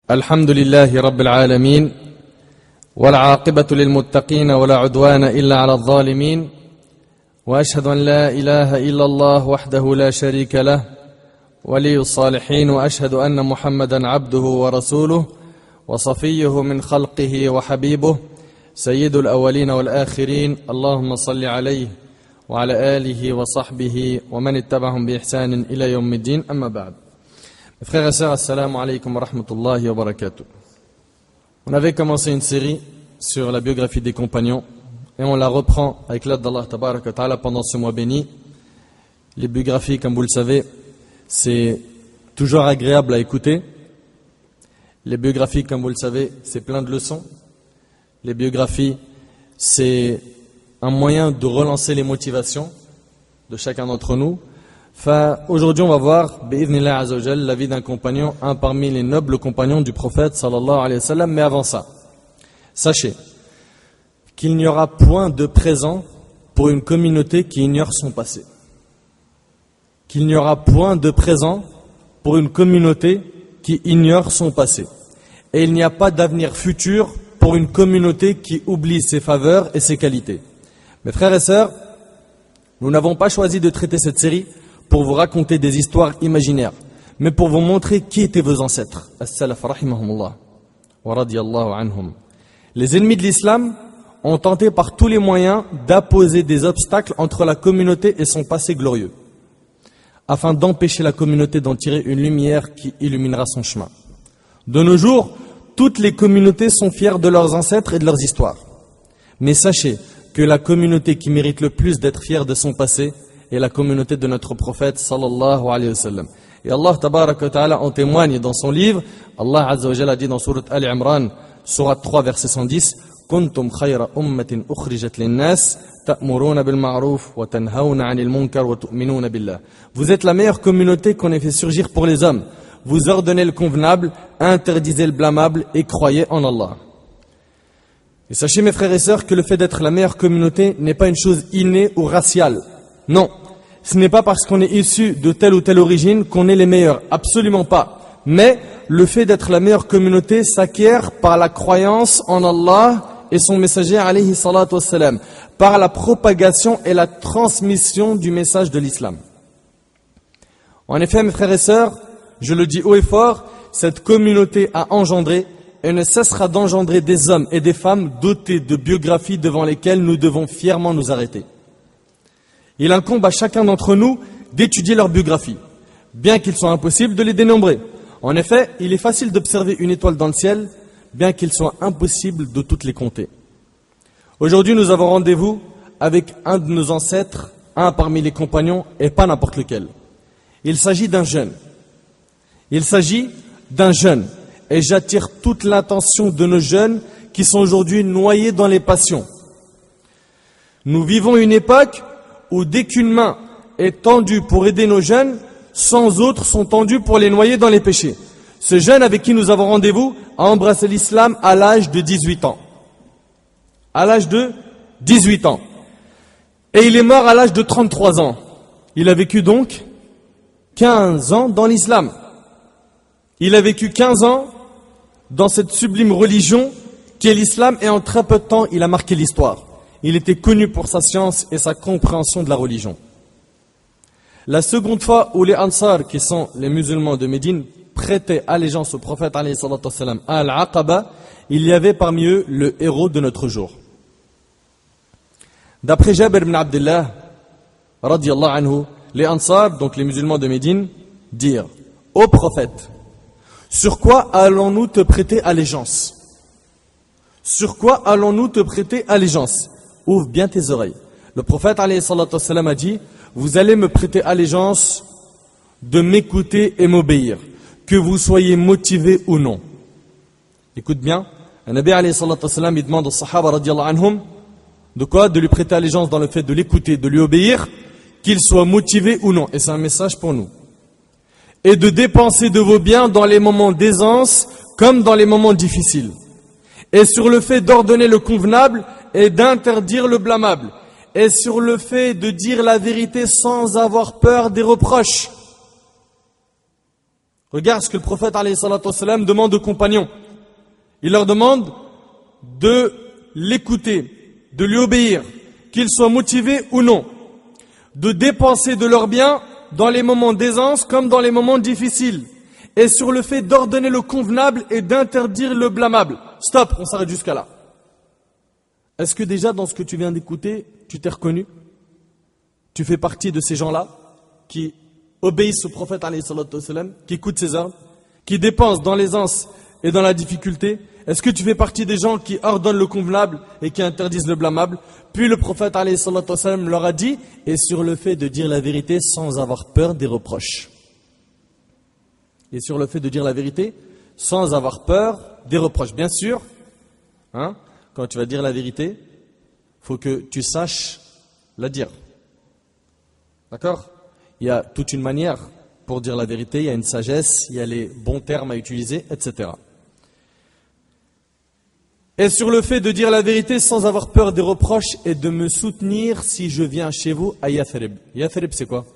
الحمد لله رب العالمين والعاقبة للمتقين ولا عدوان إلا على الظالمين وأشهد أن لا إله إلا الله وحده لا شريك له ولي الصالحين وأشهد أن محمدا عبده ورسوله وصفيه من خلقه وحبيبه سيد الأولين والآخرين اللهم صل عليه وعلى آله وصحبه ومن اتبعهم بإحسان إلى يوم الدين أما بعد. Mes frères et sœurs, assalamu alaikum wa rahmatullahi wa barakatuh. On avait commencé une série sur la biographie des compagnons et on la reprend avec l'aide d'Allah tabaraka wa ta'ala pendant ce mois béni. Les biographies, comme vous le savez, c'est toujours agréable à écouter. Les biographies, comme vous le savez, c'est plein de leçons. Les biographies, c'est un moyen de relancer les motivations de chacun d'entre nous. Aujourd'hui, on va voir, bi'idhnillah azza wa jal, la vie d'un compagnon, un parmi les nobles compagnons du prophète sallallahu alayhi wa sallam. Mais avant ça, sachez qu'il n'y aura point de présent pour une communauté qui ignore son passé. Qu'il n'y aura point de présent pour une communauté qui ignore son passé. Et il n'y a pas d'avenir futur pour une communauté qui oublie ses faveurs et ses qualités. Mes frères et sœurs, nous n'avons pas choisi de traiter cette série pour vous raconter des histoires imaginaires, mais pour vous montrer qui étaient vos ancêtres. As-salaf rahimahumullah wa radiyallahu anhum. Les ennemis de l'islam ont tenté par tous les moyens d'apposer des obstacles entre la communauté et son passé glorieux, afin d'empêcher la communauté d'en tirer une lumière qui illuminera son chemin. De nos jours, toutes les communautés sont fières de leurs ancêtres et de leurs histoires. Mais sachez que la communauté qui mérite le plus d'être fière de son passé est la communauté de notre prophète sallallahu alayhi wa sallam. Et Allah tabaraka wa ta'ala en témoigne dans son livre. Allah azza wa jalla a dit dans sourate Ali Imran, sourate 3 verset 110, Kuntum khayra ummatin ukhrijat linnas ta'muruna bil ma'ruf wa tanhauna 'anil munkar wa tu'minuna billah. Vous êtes la meilleure communauté qu'on ait fait surgir pour les hommes. Vous ordonnez le convenable, interdisez le blâmable et croyez en Allah. Et sachez mes frères et sœurs que le fait d'être la meilleure communauté n'est pas une chose innée ou raciale. Non, ce n'est pas parce qu'on est issu de telle ou telle origine qu'on est les meilleurs, absolument pas. Mais le fait d'être la meilleure communauté s'acquiert par la croyance en Allah et son messager alayhi salatu wassalam, par la propagation et la transmission du message de l'islam. En effet, mes frères et sœurs, je le dis haut et fort, cette communauté a engendré et ne cessera d'engendrer des hommes et des femmes dotés de biographies devant lesquelles nous devons fièrement nous arrêter. Il incombe à chacun d'entre nous d'étudier leur biographie, bien qu'il soit impossible de les dénombrer. En effet, il est facile d'observer une étoile dans le ciel, bien qu'il soit impossible de toutes les compter. Aujourd'hui, nous avons rendez-vous avec un de nos ancêtres, un parmi les compagnons, et pas n'importe lequel. Il s'agit d'un jeune. Il s'agit d'un jeune. Et j'attire toute l'attention de nos jeunes qui sont aujourd'hui noyés dans les passions. Nous vivons une époque où dès qu'une main est tendue pour aider nos jeunes, 100 autres sont tendus pour les noyer dans les péchés. Ce jeune avec qui nous avons rendez-vous a embrassé l'islam à l'âge de 18 ans. À l'âge de 18 ans. Et il est mort à l'âge de 33 ans. Il a vécu donc 15 ans dans l'islam. Il a vécu 15 ans dans cette sublime religion qui est l'islam et en très peu de temps il a marqué l'histoire. Il était connu pour sa science et sa compréhension de la religion. La seconde fois où les Ansar, qui sont les musulmans de Médine, prêtaient allégeance au prophète alayhi salatu wassalam, à Al-Aqaba, il y avait parmi eux le héros de notre jour. D'après Jabir ibn Abdullah, radiyallahu anhu, les Ansar, donc les musulmans de Médine, dirent: Ô prophète, sur quoi allons-nous te prêter allégeance? Sur quoi allons-nous te prêter allégeance? Ouvre bien tes oreilles. Le prophète alayhi salatu wassalam a dit: vous allez me prêter allégeance de m'écouter et m'obéir, que vous soyez motivés ou non. Écoute bien, un Nabi alayhi salatu wassalam, il demande aux sahaba radiyallahu anhum de quoi? De lui prêter allégeance dans le fait de l'écouter, de lui obéir, qu'il soit motivé ou non. Et c'est un message pour nous. Et de dépenser de vos biens dans les moments d'aisance comme dans les moments difficiles. Et sur le fait d'ordonner le convenable et d'interdire le blâmable. Et sur le fait de dire la vérité sans avoir peur des reproches. Regarde ce que le prophète alayhi salatu wassalam demande aux compagnons. Il leur demande de l'écouter, de lui obéir, qu'ils soient motivés ou non, de dépenser de leurs biens dans les moments d'aisance comme dans les moments difficiles, et sur le fait d'ordonner le convenable et d'interdire le blâmable. Stop, on s'arrête jusqu'à là. Est-ce que déjà dans ce que tu viens d'écouter, tu t'es reconnu? Tu fais partie de ces gens-là qui obéissent au prophète alayhi salatu wassalam, qui écoutent ses ordres, qui dépensent dans l'aisance et dans la difficulté? Est-ce que tu fais partie des gens qui ordonnent le convenable et qui interdisent le blâmable? Puis le prophète alayhi salatu wassalam leur a dit, et sur le fait de dire la vérité sans avoir peur des reproches. Et sur le fait de dire la vérité sans avoir peur des reproches. Bien sûr, quand tu vas dire la vérité, il faut que tu saches la dire. D'accord? Il y a toute une manière pour dire la vérité, il y a une sagesse, il y a les bons termes à utiliser, etc. Et sur le fait de dire la vérité sans avoir peur des reproches et de me soutenir si je viens chez vous à Yathrib. Yathrib, c'est quoi?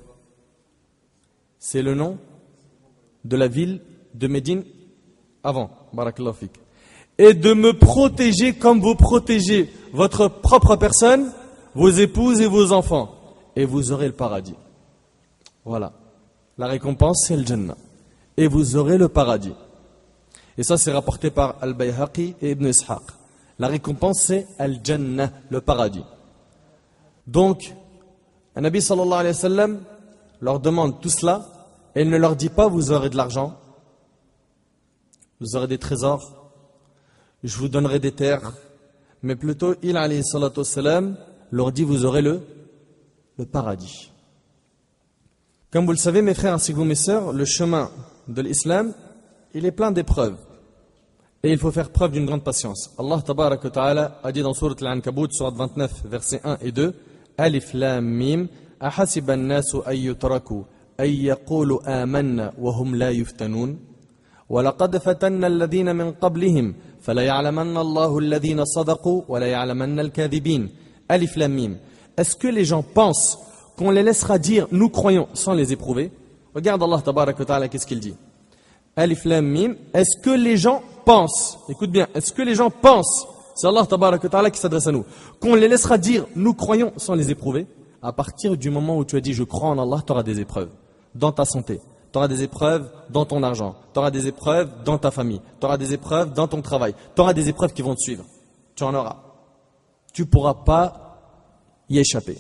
C'est le nom de la ville de Médine avant. Barakallahu fik. Et de me protéger comme vous protégez votre propre personne, vos épouses et vos enfants. Et vous aurez le paradis. Voilà. La récompense, c'est le Jannah. Et vous aurez le paradis. Et ça, c'est rapporté par Al-Bayhaqi et Ibn Ishaq. La récompense, c'est Al-Jannah, le paradis. Donc, un Nabi sallallahu alayhi wa sallam leur demande tout cela, et il ne leur dit pas, vous aurez de l'argent, vous aurez des trésors, je vous donnerai des terres, mais plutôt, il alayhi salatu wa sallam leur dit, vous aurez le paradis. Comme vous le savez, mes frères ainsi que vous, mes sœurs, le chemin de l'islam, il est plein d'épreuves. Et il faut faire preuve d'une grande patience. Allah tabaraka wa ta'ala a dit dans Sourate Al-Ankabut, Sourate 29, versets 1 et 2, Alif Lam Mim, Ahasiba an-nasu an yutraku, an yaqulu amanna wa hum la yuftanoun, wa laqad fatanna alladhina min qablihim, fala ya'lamanna Allahu alladhina sadaqu, wa la ya'lamanna al-kadhibin. Alif Lam Mim. Est-ce que les gens pensent qu'on les laissera dire nous croyons sans les éprouver? Regarde Allah tabaraka wa ta'ala, qu'est-ce qu'il dit? Alif Lam Mim. Est-ce que les gens pensent, écoute bien, est-ce que les gens pensent, c'est Allah tabaraka wa ta'ala qui s'adresse à nous, qu'on les laissera dire nous croyons sans les éprouver? À partir du moment où tu as dit je crois en Allah, tu auras des épreuves dans ta santé, tu auras des épreuves dans ton argent, tu auras des épreuves dans ta famille, tu auras des épreuves dans ton travail, tu auras des épreuves qui vont te suivre, tu en auras. Tu ne pourras pas y échapper.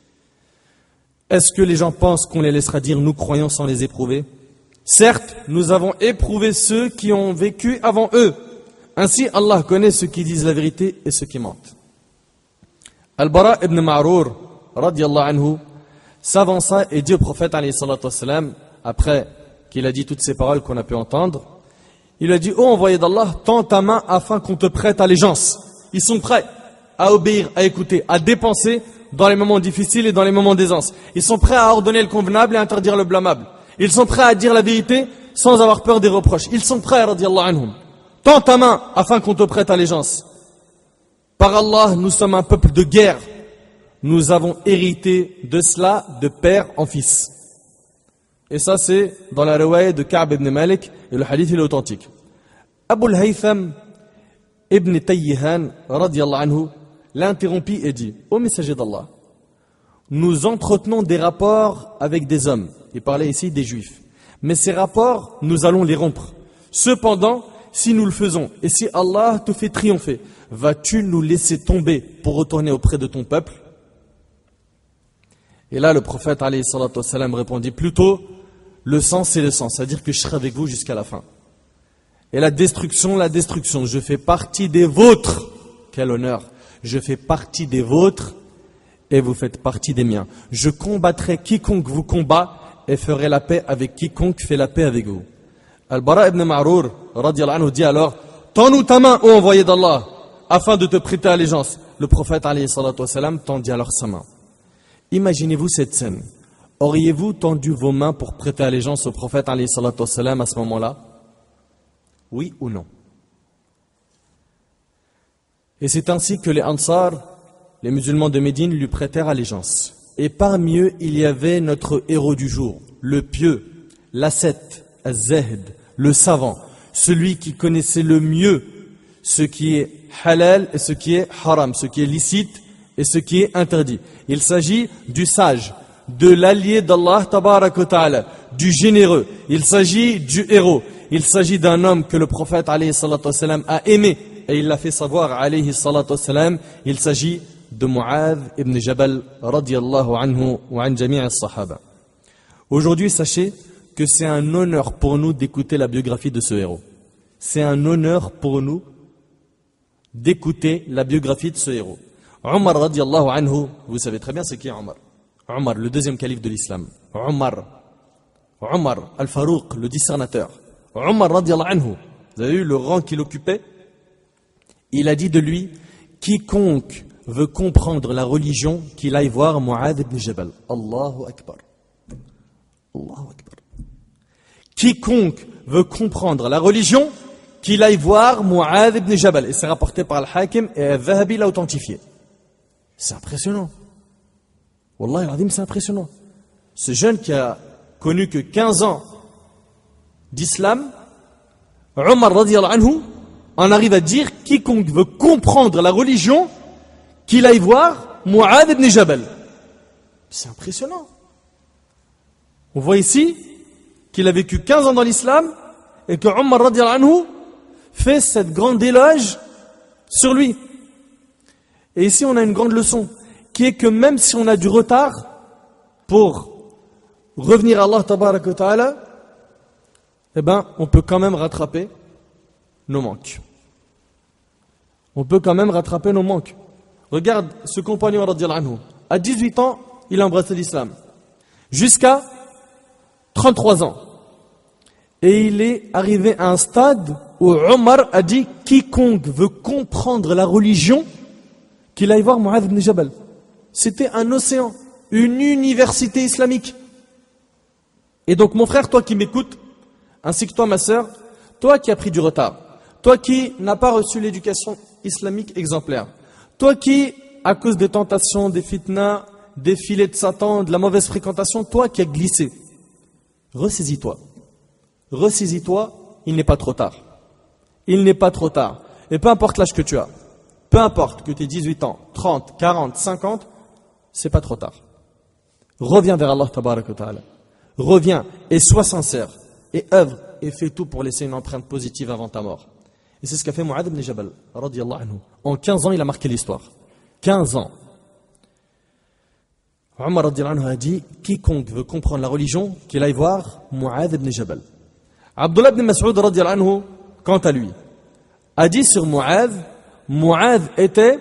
Est-ce que les gens pensent qu'on les laissera dire nous croyons sans les éprouver? Certes, nous avons éprouvé ceux qui ont vécu avant eux. Ainsi, Allah connaît ceux qui disent la vérité et ceux qui mentent. Al-Bara ibn Ma'rour, radiyallahu anhu, s'avança et dit au prophète, alayhi salatu wassalam, après qu'il a dit toutes ces paroles qu'on a pu entendre, il a dit, ô envoyé d'Allah, tends ta main afin qu'on te prête allégeance. Ils sont prêts à obéir, à écouter, à dépenser dans les moments difficiles et dans les moments d'aisance. Ils sont prêts à ordonner le convenable et à interdire le blâmable. Ils sont prêts à dire la vérité sans avoir peur des reproches. Ils sont prêts, radiyallahu anhum. Tends ta main afin qu'on te prête allégeance. Par Allah, nous sommes un peuple de guerre. Nous avons hérité de cela de père en fils. Et ça, c'est dans la riwaya de Ka'b ibn Malik, et le hadith il est authentique. Abu al-Haytham ibn Tayyihan, radiyallahu anhu, l'interrompit et dit, ô messager d'Allah, nous entretenons des rapports avec des hommes. Il parlait ici des juifs. Mais ces rapports, nous allons les rompre. Cependant, si nous le faisons, et si Allah te fait triompher, vas-tu nous laisser tomber pour retourner auprès de ton peuple? Et là, le prophète, alayhi salatu wassalam, répondit plutôt, le sang, c'est le sang, c'est-à-dire que je serai avec vous jusqu'à la fin. Et la destruction, je fais partie des vôtres. Quel honneur! Je fais partie des vôtres et vous faites partie des miens. Je combattrai quiconque vous combat et ferai la paix avec quiconque fait la paix avec vous. Al-Bara ibn Ma'rour, radiyallahu anhu, dit alors, tends-nous ta main, ô envoyé d'Allah, afin de te prêter allégeance. Le prophète, alayhi salatu wassalam, tendit alors sa main. Imaginez-vous cette scène. Auriez-vous tendu vos mains pour prêter allégeance au prophète, alayhi salatu wassalam, à ce moment-là? Oui ou non? Et c'est ainsi que les Ansar, les musulmans de Médine, lui prêtèrent allégeance. Et parmi eux, il y avait notre héros du jour, le pieux, l'ascète, Az-Zahid, le savant, celui qui connaissait le mieux ce qui est halal et ce qui est haram, ce qui est licite et ce qui est interdit. Il s'agit du sage, de l'allié d'Allah tabarak wa ta'ala, du généreux. Il s'agit du héros. Il s'agit d'un homme que le prophète alayhi salatu wassalam a aimé et il l'a fait savoir alayhi salatu wassalam. Il s'agit de Mu'adh ibn Jabal radiyallahu anhu wa an jami' as-sahaba. Aujourd'hui, sachez que c'est un honneur pour nous d'écouter la biographie de ce héros. C'est un honneur pour nous d'écouter la biographie de ce héros. Omar radiyallahu anhu, vous savez très bien c'est qui Omar. Omar, le deuxième calife de l'islam. Omar al-Farouq, le discernateur. Omar radiyallahu anhu, vous avez vu le rang qu'il occupait? Il a dit de lui, quiconque veut comprendre la religion, qu'il aille voir Mu'adh ibn Jabal. Allahu Akbar. Allahu Akbar. Quiconque veut comprendre la religion, qu'il aille voir Mu'adh ibn Jabal. Et c'est rapporté par Al-Hakim et Al-Zahabi l'a authentifié. C'est impressionnant. Wallahi al-Azim, c'est impressionnant. Ce jeune qui a connu que 15 ans d'islam, Omar radiyallahu anhu, en arrive à dire quiconque veut comprendre la religion, qu'il aille voir Mu'adh ibn Jabal. C'est impressionnant. On voit ici qu'il a vécu 15 ans dans l'islam et que Omar radiyallahu anhu fait cette grande éloge sur lui. Et ici on a une grande leçon qui est que même si on a du retard pour revenir à Allah tabarak wa ta'ala, eh ben on peut quand même rattraper nos manques. On peut quand même rattraper nos manques. Regarde ce compagnon radiyallahu anhu. À 18 ans, il a embrassé l'islam. Jusqu'à 33 ans. Et il est arrivé à un stade où Omar a dit quiconque veut comprendre la religion, qu'il aille voir Mu'adh ibn Jabal. C'était un océan, une université islamique. Et donc mon frère, toi qui m'écoutes, ainsi que toi ma sœur, toi qui as pris du retard, toi qui n'as pas reçu l'éducation islamique exemplaire, toi qui, à cause des tentations, des fitnas, des filets de Satan, de la mauvaise fréquentation, toi qui as glissé, ressaisis-toi. Ressaisis-toi, il n'est pas trop tard. Il n'est pas trop tard. Et peu importe l'âge que tu as, peu importe que tu aies 18 ans, 30, 40, 50, c'est pas trop tard. Reviens vers Allah tabarak wa ta'ala. Reviens et sois sincère et œuvre et fais tout pour laisser une empreinte positive avant ta mort. Et c'est ce qu'a fait Mu'adh ibn Jabal radiyallahu anhu. En 15 ans, il a marqué l'histoire. 15 ans. Omar radiyallahu anhu a dit quiconque veut comprendre la religion, qu'il aille voir Mu'adh ibn Jabal. Abdullah ibn Mas'ud radiyallahu anhu, quant à lui, a dit sur Mu'adh, Mu'adh était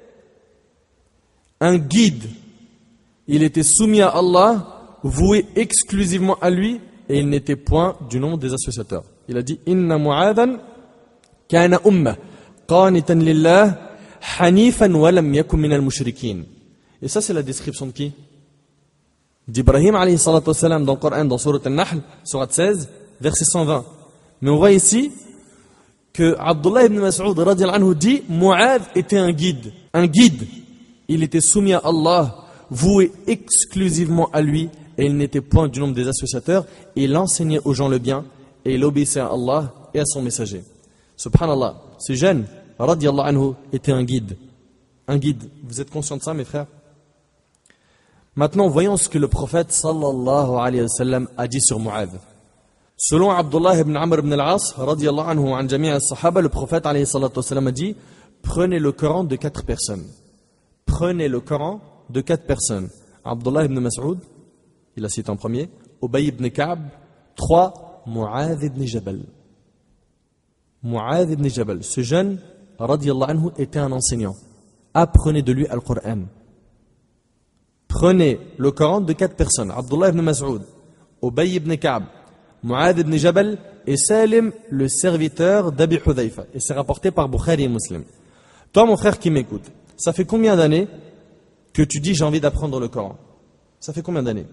un guide. Il était soumis à Allah, voué exclusivement à lui, et il n'était point du nombre des associateurs. Il a dit Inna Mu'adhan kana ummah qanitan lillah hanifan wa lam yakun min al-mushrikin. Et ça c'est la description de qui? D'Ibrahim alayhi salatu wassalam dans le Coran, dans Surat An-Nahl, Surat 16, verset 120. Mais on voit ici que Abdullah ibn Mas'ud radiyallahu anhu dit Mu'adh était un guide. Un guide. Il était soumis à Allah, voué exclusivement à lui, et il n'était point du nombre des associateurs. Il enseignait aux gens le bien, et il obéissait à Allah et à son messager. Subhanallah, ce jeune, radiyallahu anhu, était un guide. Un guide. Vous êtes conscients de ça, mes frères? Maintenant, voyons ce que le prophète sallallahu alayhi wa sallam a dit sur Mu'adh. Selon Abdullah ibn Amr ibn al-As, radiyallahu anhu, an jami' as-sahaba, le prophète alayhi salatu wa sallam a dit prenez le Coran de 4 personnes. Prenez le Coran de 4 personnes. Abdullah ibn Mas'ud, il a cité en premier. Ubay ibn Ka'b. 3. Mu'adh ibn Jabal. Mu'adh ibn Jabal. Ce jeune, radiyallahu anhu, était un enseignant. Apprenez de lui Al-Qur'an. Prenez le Coran de 4 personnes. Abdullah ibn Mas'ud, Ubay ibn Ka'b, Mu'adh ibn Jabal et Salim, le serviteur d'Abi Hudhayfa. Et c'est rapporté par Bukhari et Muslim. Toi, mon frère qui m'écoute, ça fait combien d'années que tu dis j'ai envie d'apprendre le Coran? Ça fait combien d'années?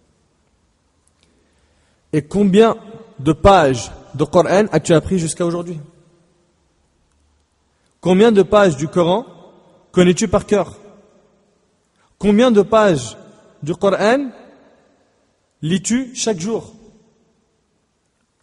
Et combien de pages de Coran as-tu appris jusqu'à aujourd'hui? Combien de pages du Coran connais-tu par cœur? Combien de pages du Coran lis-tu chaque jour?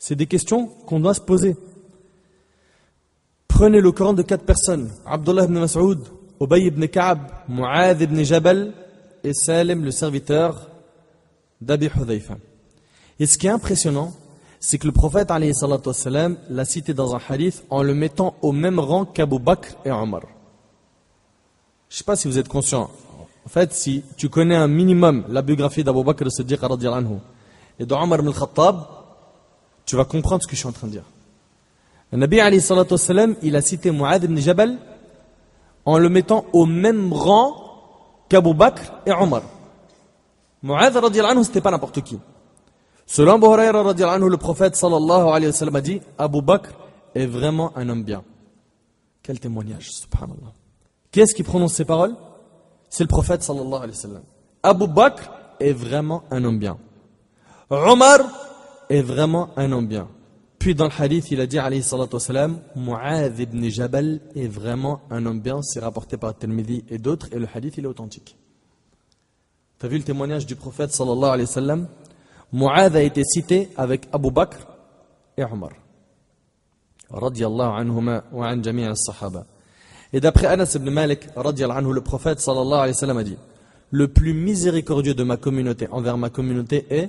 C'est des questions qu'on doit se poser. Prenez le Coran de 4 personnes. Abdullah ibn Mas'ud, Ubay ibn Ka'b, Mu'adh ibn Jabal et Salim, le serviteur d'Abi Hudhayfa. Et ce qui est impressionnant, c'est que le prophète alayhi salatu wassalam l'a cité dans un hadith en le mettant au même rang qu'Abu Bakr et Omar. Je ne sais pas si vous êtes conscient. En fait, si tu connais un minimum la biographie d'Abu Bakr as-Siddiq radiyallahu anhu et d'Omar ibn al-Khattab, tu vas comprendre ce que je suis en train de dire. Le Nabi alayhi salatu wassalam, il a cité Mu'adh ibn Jabal en le mettant au même rang qu'Abu Bakr et Omar. Mu'adh radiyallahu anhu, c'était pas n'importe qui. Selon Abu Hurayra radiyallahu anhu, le prophète sallallahu alayhi wa sallam a dit Abu Bakr est vraiment un homme bien. Quel témoignage, subhanallah. Qui est-ce qui prononce ces paroles? C'est le prophète sallallahu alayhi wa sallam. Abu Bakr est vraiment un homme bien. Omar est vraiment un homme bien. Puis dans le hadith, il a dit alayhi salatu wa sallam, Mu'adh ibn Jabal est vraiment un homme bien. C'est rapporté par Tirmidhi et d'autres, et le hadith il est authentique. Tu as vu le témoignage du prophète sallallahu alayhi wa sallam? Mu'adh a été cité avec Abu Bakr et Omar. Radiyallahu anhuma wa an jami' as-sahaba. Et d'après Anas ibn Malik, radiyallahu anhu, le prophète sallallahu alayhi wa sallam a dit le plus miséricordieux de ma communauté envers ma communauté est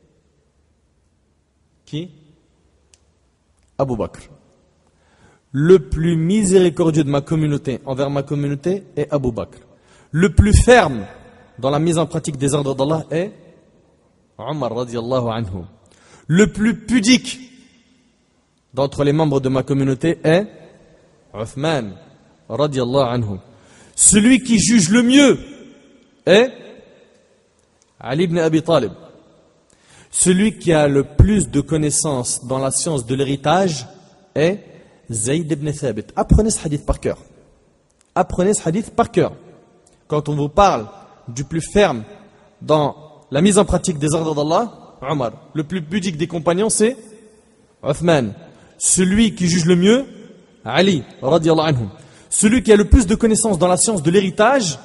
qui? Abu Bakr. Le plus miséricordieux de ma communauté envers ma communauté est Abu Bakr. Le plus ferme dans la mise en pratique des ordres d'Allah est Omar radiyallahu anhu. Le plus pudique d'entre les membres de ma communauté est Uthman radiyallahu anhu. Celui qui juge le mieux est Ali ibn Abi Talib. Celui qui a le plus de connaissances dans la science de l'héritage est Zayd ibn Thabit. Apprenez ce hadith par cœur. Apprenez ce hadith par cœur. Quand on vous parle du plus ferme dans la mise en pratique des ordres d'Allah, Omar. Le plus pudique des compagnons, c'est Uthman. Celui qui juge le mieux, Ali, radiyallahu anhu. Celui qui a le plus de connaissances dans la science de l'héritage,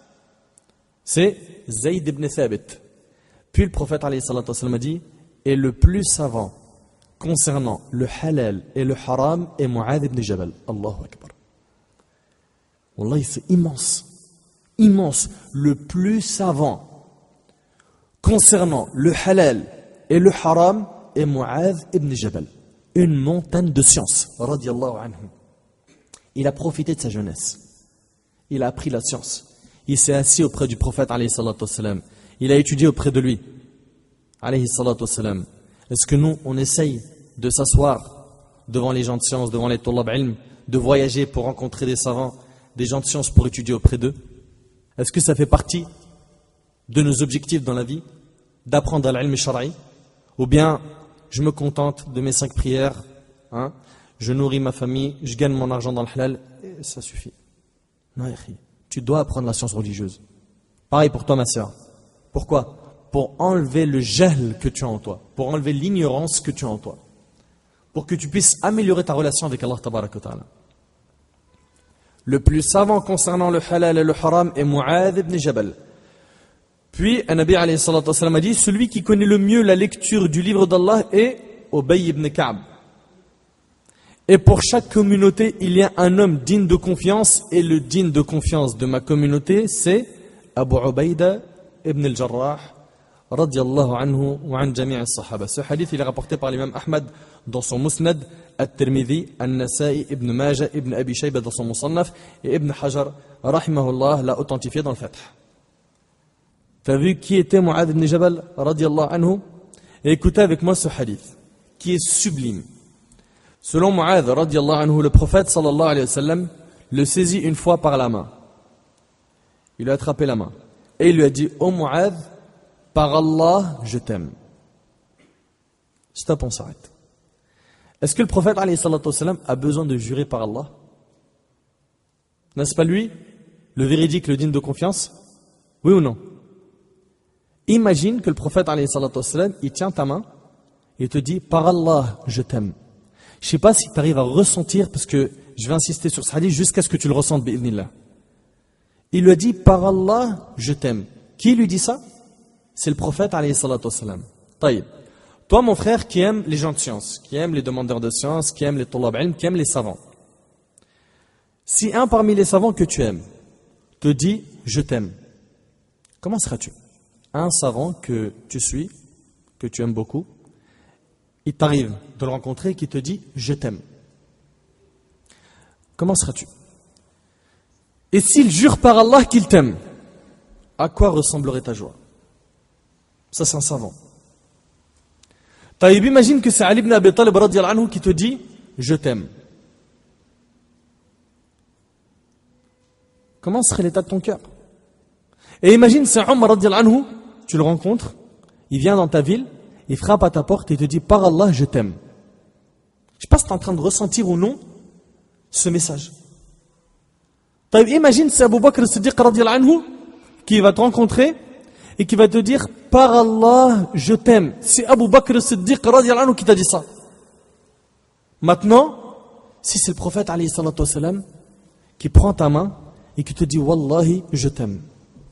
c'est Zayd ibn Thabit. Puis le prophète alayhi salatu wa sallam a dit, et le plus savant concernant le halal et le haram est Mu'adh ibn Jabal. Allahu Akbar. Wallahi, c'est immense. Immense. Le plus savant concernant le halal et le haram est Mu'adh ibn Jabal. Une montagne de science. Radiyallahu anhu. Il a profité de sa jeunesse. Il a appris la science. Il s'est assis auprès du prophète alayhi salatu wassalam. Il a étudié auprès de lui alayhi salatu wassalam. Est-ce que nous, on essaye de s'asseoir devant les gens de science, devant les tullab ilm, de voyager pour rencontrer des savants, des gens de science pour étudier auprès d'eux? Est-ce que ça fait partie de nos objectifs dans la vie, d'apprendre à l'ilm shara'i, ou bien je me contente de mes 5 prières, je nourris ma famille, je gagne mon argent dans le halal, et ça suffit. Non, tu dois apprendre la science religieuse. Pareil pour toi, ma sœur. Pourquoi? Pour enlever le jahl que tu as en toi, pour enlever l'ignorance que tu as en toi, pour que tu puisses améliorer ta relation avec Allah tabaraka wa ta'ala. Le plus savant concernant le halal et le haram est Mu'adh ibn Jabal. Puis, un Nabi alayhi salatu wa sallam a dit, celui qui connaît le mieux la lecture du livre d'Allah est Ubay ibn Ka'b. Et pour chaque communauté, il y a un homme digne de confiance, et le digne de confiance de ma communauté, c'est Abu Ubaida ibn al-Jarrah, radiyallahu anhu wa an jami' as-sahaba. Ce hadith, il est rapporté par l'imam Ahmad dans son Musnad, At-Tirmidhi, An-Nasa'i, Ibn Majah, Ibn Abi Shayba dans son Musannaf, et Ibn Hajar, rahimahullah, l'a authentifié dans le Fath. T'as vu qui était Mu'adh ibn Jabal, radiyallahu anhu? Et écoutez avec moi ce hadith, qui est sublime. Selon Mu'adh, radiyallahu anhu, le prophète, sallallahu alayhi wa sallam, le saisit une fois par la main. Il lui a attrapé la main. Et il lui a dit, ô Mu'adh, par Allah, je t'aime. Stop, on s'arrête. Est-ce que le prophète, alayhi salatu wa sallam, a besoin de jurer par Allah? N'est-ce pas lui, le véridique, le digne de confiance? Oui ou non? Imagine que le prophète, alayhi salatu wa sallam, il tient ta main et te dit, par Allah, je t'aime. Je ne sais pas si tu arrives à ressentir, parce que je vais insister sur ce hadith jusqu'à ce que tu le ressentes, bi'idhnillah. Il lui a dit, par Allah, je t'aime. Qui lui dit ça? C'est le prophète, alayhi salatu wa sallam. Taïb. Toi, mon frère, qui aime les gens de science, qui aime les demandeurs de science, qui aime les tulab ilm, qui aime les savants. Si un parmi les savants que tu aimes te dit « je t'aime », comment seras-tu? Un savant que tu suis, que tu aimes beaucoup, il t'arrive de le rencontrer et qui te dit « je t'aime ». Comment seras-tu? Et s'il jure par Allah qu'il t'aime, à quoi ressemblerait ta joie? Ça, c'est un savant. Taïb, imagine que c'est Ali ibn Abi Talib radiyallahu anhu qui te dit « je t'aime ». Comment serait l'état de ton cœur? Et imagine, c'est Omar radiyallahu anhu, tu le rencontres, il vient dans ta ville, il frappe à ta porte et te dit « par Allah, je t'aime ». Je ne sais pas si tu es en train de ressentir ou non ce message. Imagine, c'est Abu Bakr as-Siddiq radiyallahu anhu qui va te rencontrer et qui va te dire « par Allah, je t'aime ». C'est Abu Bakr as-Siddiq radiyallahu anhu qui t'a dit ça. Maintenant, si c'est le prophète alayhi salatu wassalam qui prend ta main et qui te dit « Wallahi, je t'aime ».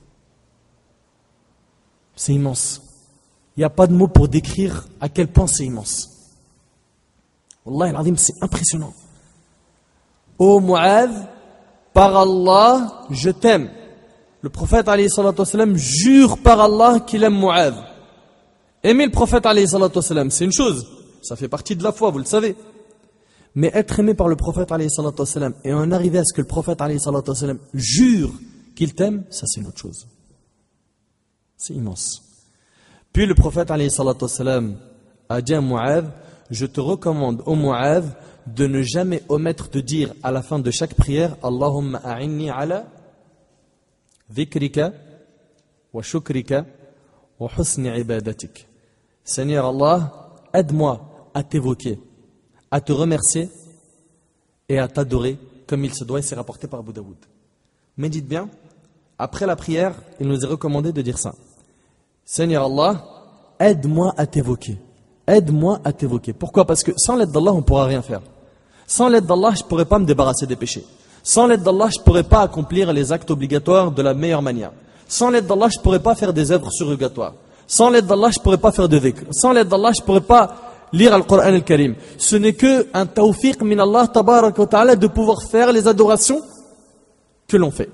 C'est immense. Il n'y a pas de mots pour décrire à quel point c'est immense. Wallahi al-azim, c'est impressionnant. Ô Mu'adh, par Allah, je t'aime. Le prophète alayhi salatu wassalam jure par Allah qu'il aime Mu'adh. Aimer le prophète alayhi salatu wassalam, c'est une chose. Ça fait partie de la foi, vous le savez. Mais être aimé par le prophète alayhi salatu wassalam et en arriver à ce que le prophète alayhi salatu wassalam jure qu'il t'aime, ça c'est une autre chose. C'est immense. Puis le prophète alayhi salatu wassalam a dit à Mu'adh, je te recommande au Mu'adh de ne jamais omettre de dire à la fin de chaque prière Allahumma a'inni ala dhikrika wa shukrika wa husni ibadatik. Seigneur Allah, aide-moi à t'évoquer, à te remercier et à t'adorer comme il se doit, et c'est rapporté par Abu Daoud. Médite bien, après la prière, il nous est recommandé de dire ça. Seigneur Allah, aide-moi à t'évoquer. Aide-moi à t'évoquer. Pourquoi? Parce que sans l'aide d'Allah, on ne pourra rien faire. Sans l'aide d'Allah, je ne pourrais pas me débarrasser des péchés. Sans l'aide d'Allah, je ne pourrais pas accomplir les actes obligatoires de la meilleure manière. Sans l'aide d'Allah, je ne pourrais pas faire des œuvres surrogatoires. Sans l'aide d'Allah, je ne pourrais pas faire de dhikr. Sans l'aide d'Allah, je ne pourrais pas lire le Coran al-Karim. Ce n'est qu'un tawfiq min Allah tabarak wa ta'ala de pouvoir faire les adorations que l'on fait.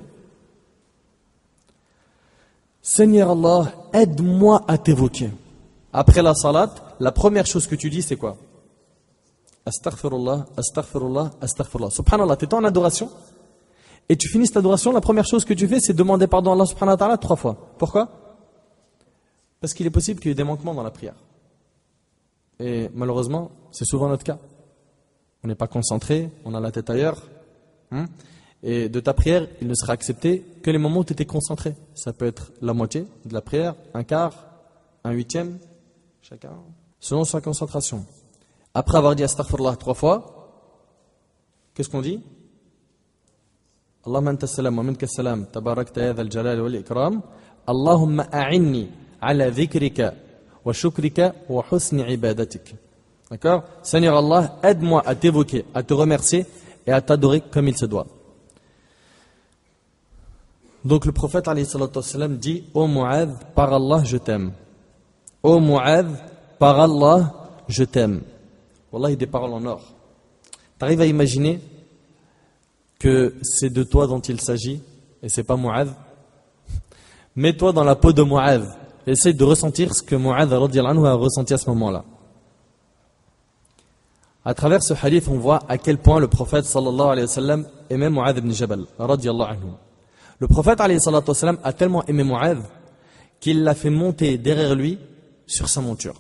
Seigneur Allah, aide-moi à t'évoquer. Après la salat, la première chose que tu dis, c'est quoi? Astaghfirullah, astaghfirullah, astaghfirullah. Subhanallah, tu es en adoration et tu finis cette adoration, la première chose que tu fais, c'est demander pardon à Allah subhanahu wa ta'ala 3 fois. Pourquoi? Parce qu'il est possible qu'il y ait des manquements dans la prière. Et malheureusement, c'est souvent notre cas. On n'est pas concentré, on a la tête ailleurs. Et de ta prière, il ne sera accepté que les moments où tu étais concentré. Ça peut être la moitié de la prière, un quart, un huitième, chacun, selon sa concentration. Après avoir dit astaghfirullah 3 fois, qu'est-ce qu'on dit? Allahumma anta salam wa minka salam, tabarakta ya dhal jalali wal ikram, Allahumma a'inni ala dhikrika wa shukrika wa husni ibadatik. D'accord? Seigneur Allah, aide-moi à t'évoquer, à te remercier et à t'adorer comme il se doit. Donc le prophète alayhi salatu wassalam dit: Ô Mu'adh, par Allah je t'aime. Ô Mu'adh, par Allah je t'aime. Wallahi, des paroles en or. Tu arrives à imaginer que c'est de toi dont il s'agit et c'est pas Mu'adh? Mets-toi dans la peau de Mu'adh. Essaye de ressentir ce que Mu'adh radiyallahu anhu a ressenti à ce moment-là. À travers ce hadith, on voit à quel point le prophète sallallahu alayhi wa sallam aimait Mu'adh ibn Jabal radiyallahu anhu. Le prophète alayhi salatu wa sallam a tellement aimé Mu'adh qu'il l'a fait monter derrière lui sur sa monture.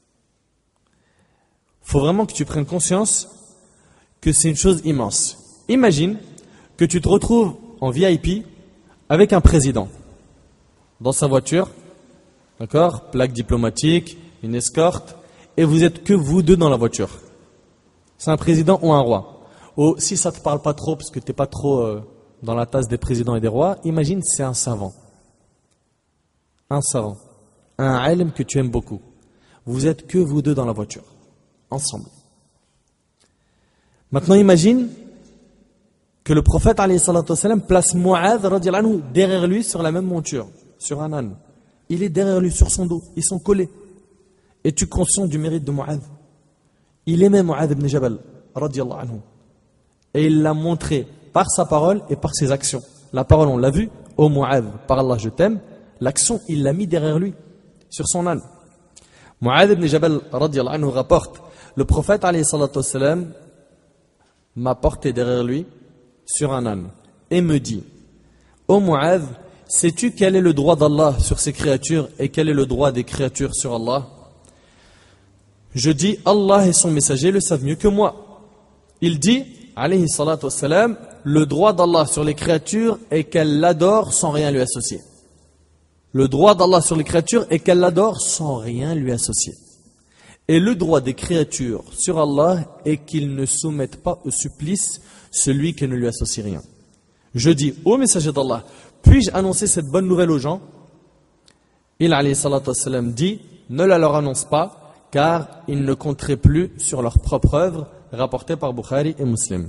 Il faut vraiment que tu prennes conscience que c'est une chose immense. Imagine que tu te retrouves en VIP avec un président dans sa voiture, d'accord, plaque diplomatique, une escorte, et vous êtes que vous deux dans la voiture. C'est un président ou un roi. Ou si ça ne te parle pas trop, parce que tu n'es pas trop dans la tasse des présidents et des rois, imagine c'est un savant. Un savant. Un alim que tu aimes beaucoup. Vous êtes que vous deux dans la voiture. Ensemble. Maintenant imagine que le prophète alayhi salatu wassalam place Mu'adh radiyallahu anhu derrière lui sur la même monture, sur un âne. Il est derrière lui sur son dos, ils sont collés. Es-tu conscient du mérite de Mu'adh? Il aimait Mu'adh ibn Jabal, radiyallahu anhu. Et il l'a montré par sa parole et par ses actions. La parole, on l'a vu, ô Mu'adh, par Allah je t'aime. L'action, il l'a mis derrière lui, sur son âne. Mu'adh ibn Jabal, radiyallahu anhu, rapporte, le prophète, alayhi salatu wassalam, m'a porté derrière lui sur un âne et me dit, ô Mu'adh, sais-tu quel est le droit d'Allah sur ses créatures et quel est le droit des créatures sur Allah? Je dis, Allah et son messager le savent mieux que moi. Il dit, alayhi salatu wassalam, le droit d'Allah sur les créatures est qu'elle l'adore sans rien lui associer. Le droit d'Allah sur les créatures est qu'elle l'adore sans rien lui associer. Et le droit des créatures sur Allah est qu'ils ne soumettent pas au supplice celui qui ne lui associe rien. Je dis, ô messager d'Allah, puis-je annoncer cette bonne nouvelle aux gens? Il, alayhi salatu wassalam, dit, ne la leur annonce pas, car ils ne compteraient plus sur leur propre œuvre, rapportée par Bukhari et Muslim.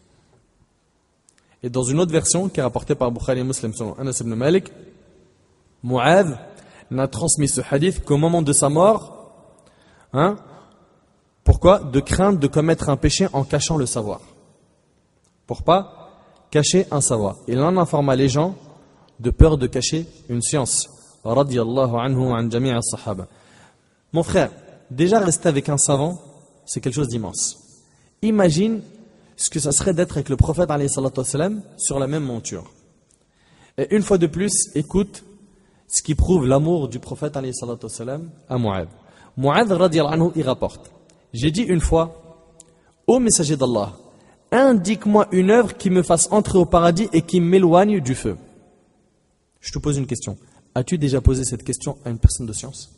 Et dans une autre version, qui est rapportée par Bukhari et Muslim selon Anas ibn Malik, Mu'adh n'a transmis ce hadith qu'au moment de sa mort. Pourquoi? De crainte de commettre un péché en cachant le savoir. Pour pas cacher un savoir. Il en informa les gens de peur de cacher une science. Radiyallahu anhu an jami' as-sahaba. Mon frère, déjà rester avec un savant, c'est quelque chose d'immense. Imagine ce que ça serait d'être avec le prophète alayhi salatu wassalam sur la même monture. Et une fois de plus, écoute ce qui prouve l'amour du prophète alayhi salatu wassalam à Mu'adh. Mu'adh radiyallahu anhu il rapporte, j'ai dit une fois, ô messager d'Allah, indique-moi une œuvre qui me fasse entrer au paradis et qui m'éloigne du feu. Je te pose une question. As-tu déjà posé cette question à une personne de science?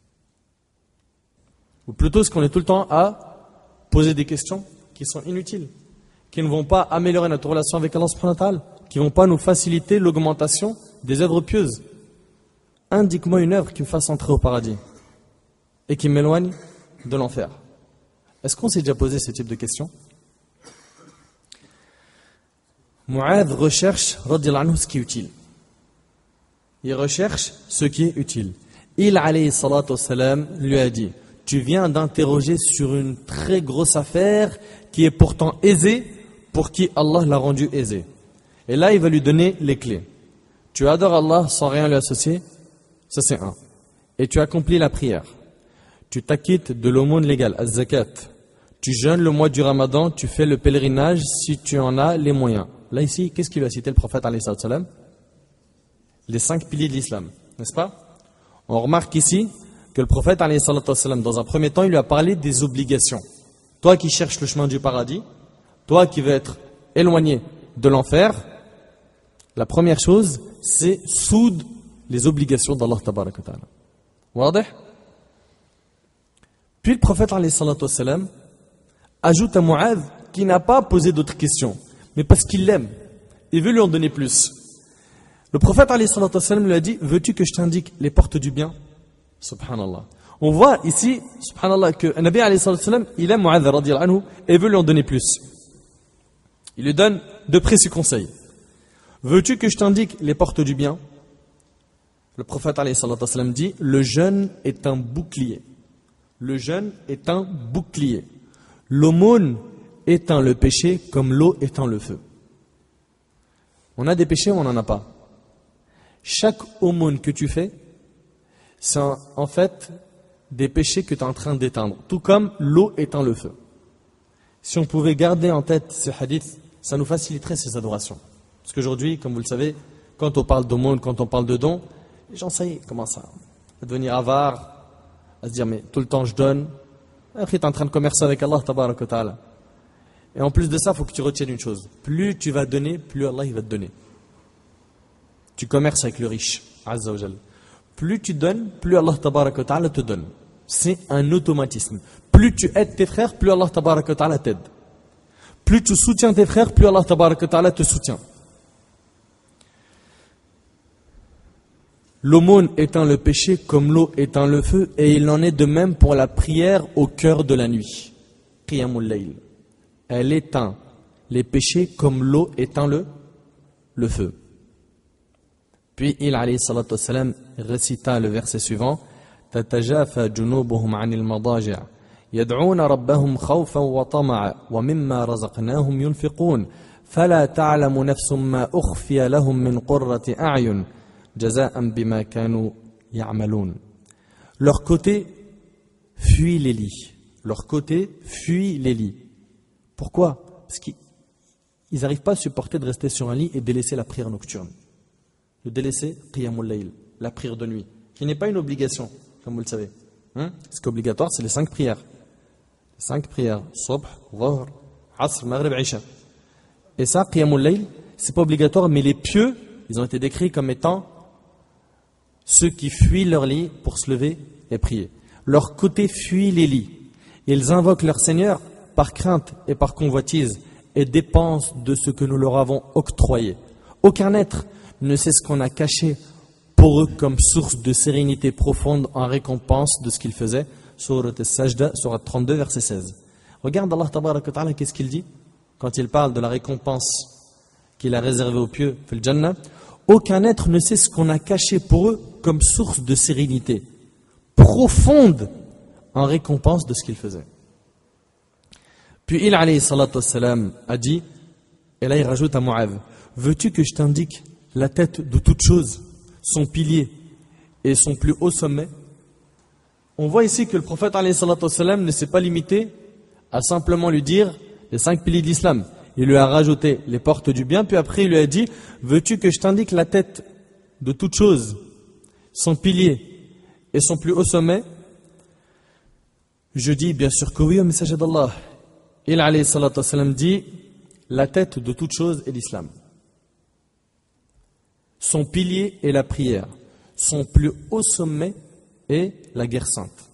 Ou plutôt est-ce qu'on est tout le temps à poser des questions qui sont inutiles, qui ne vont pas améliorer notre relation avec Allah subhanahu wa ta'ala, qui ne vont pas nous faciliter l'augmentation des œuvres pieuses? Indique-moi une œuvre qui me fasse entrer au paradis et qui m'éloigne de l'enfer. Est-ce qu'on s'est déjà posé ce type de questions? Mu'adh recherche, radiyallahu anhu, ce qui est utile. Il recherche ce qui est utile. Il, alayhi salatu wassalam, lui a dit, tu viens d'interroger sur une très grosse affaire qui est pourtant aisée pour qui Allah l'a rendue aisée. Et là, il va lui donner les clés. Tu adores Allah sans rien lui associer, ça c'est un. Et tu accomplis la prière. Tu t'acquittes de l'aumône légale, az-zakat. Tu jeûnes le mois du Ramadan, tu fais le pèlerinage si tu en as les moyens. Là ici, qu'est-ce qu'il a cité le prophète alayhi salam? Les 5 piliers de l'islam, n'est-ce pas? On remarque ici que le prophète alayhi salam, dans un premier temps, il lui a parlé des obligations. Toi qui cherches le chemin du paradis, toi qui veux être éloigné de l'enfer, la première chose, c'est soude les obligations d'Allah tabarak wa ta'ala. Wadih? Puis le prophète alayhi salam ajoute à Mu'adh qui n'a pas posé d'autres questions, mais parce qu'il l'aime, il veut lui en donner plus. Le prophète alayhi salam lui a dit, veux-tu que je t'indique les portes du bien? Subhanallah. On voit ici, subhanallah, que le Nabi alayhi salam, il aime Mu'adh radiyallahu anhu et veut lui en donner plus. Il lui donne de précieux conseils. Veux-tu que je t'indique les portes du bien? Le prophète alayhi salam dit, le jeûne est un bouclier. Le jeûne est un bouclier. L'aumône éteint le péché comme l'eau éteint le feu. On a des péchés ou on n'en a pas? Chaque aumône que tu fais, c'est en fait des péchés que tu es en train d'éteindre. Tout comme l'eau éteint le feu. Si on pouvait garder en tête ce hadith, ça nous faciliterait ces adorations. Parce qu'aujourd'hui, comme vous le savez, quand on parle d'aumône, quand on parle de dons, les gens, ça y est, commencent à devenir avares, à se dire, mais tout le temps je donne. Après, tu es en train de commercer avec Allah, tabarak wa ta'ala. Et en plus de ça, il faut que tu retiennes une chose. Plus tu vas donner, plus Allah il va te donner. Tu commerces avec le riche, azza wa jal. Plus tu donnes, plus Allah tabarak wa ta'ala te donne. C'est un automatisme. Plus tu aides tes frères, plus Allah tabarak wa ta'ala t'aide. Plus tu soutiens tes frères, plus Allah tabarak wa ta'ala te soutient. L'aumône éteint le péché comme l'eau éteint le feu, et il en est de même pour la prière au cœur de la nuit. Qiyamul layl. Elle éteint les péchés comme l'eau éteint le feu. Puis il, alayhi salatu wassalam, récita le verset suivant, تتجافى جنوبهم عن المضاجع يدعون ربهم خوفا وطمعا ومما رزقناهم ينفقون فلا تعلم نفس ما أخفي لهم من قرة أعين جزاء بما كانوا يعملون. Leur côté fuit les lits. Leur côté fuit les lits. Pourquoi? Parce qu'ils n'arrivent pas à supporter de rester sur un lit et délaisser la prière nocturne. De délaisser Qiyamul Layl, la prière de nuit, qui n'est pas une obligation, comme vous le savez. Ce qui est obligatoire, c'est les 5 prières. Les 5 prières, Subh, Dhuhr, Asr, Maghrib, Isha. Et ça, Qiyamul Layl, c'est pas obligatoire, mais les pieux, ils ont été décrits comme étant ceux qui fuient leur lit pour se lever et prier. Leur côté fuit les lits. Ils invoquent leur Seigneur par crainte et par convoitise et dépensent de ce que nous leur avons octroyé. Aucun être ne sait ce qu'on a caché pour eux comme source de sérénité profonde en récompense de ce qu'ils faisaient. Surat As-Sajda, Surat 32, verset 16. Regarde Allah Tabarak wa Ta'ala, qu'est-ce qu'il dit quand il parle de la récompense qu'il a réservée aux pieux, fil Jannah. Aucun être ne sait ce qu'on a caché pour eux comme source de sérénité profonde en récompense de ce qu'ils faisaient. Puis il, alayhi salatu wassalam, a dit, et là il rajoute à Mu'adh, veux-tu que je t'indique la tête de toute chose, son pilier et son plus haut sommet? On voit ici que le prophète alayhi salatu wassalam ne s'est pas limité à simplement lui dire les 5 piliers de l'islam. Il lui a rajouté les portes du bien, puis après il lui a dit, veux-tu que je t'indique la tête de toute chose, son pilier et son plus haut sommet? Je dis bien sûr que oui, au messager d'Allah. Il alayhi salatu wassalam dit, la tête de toute chose est l'islam. Son pilier est la prière. Son plus haut sommet est la guerre sainte.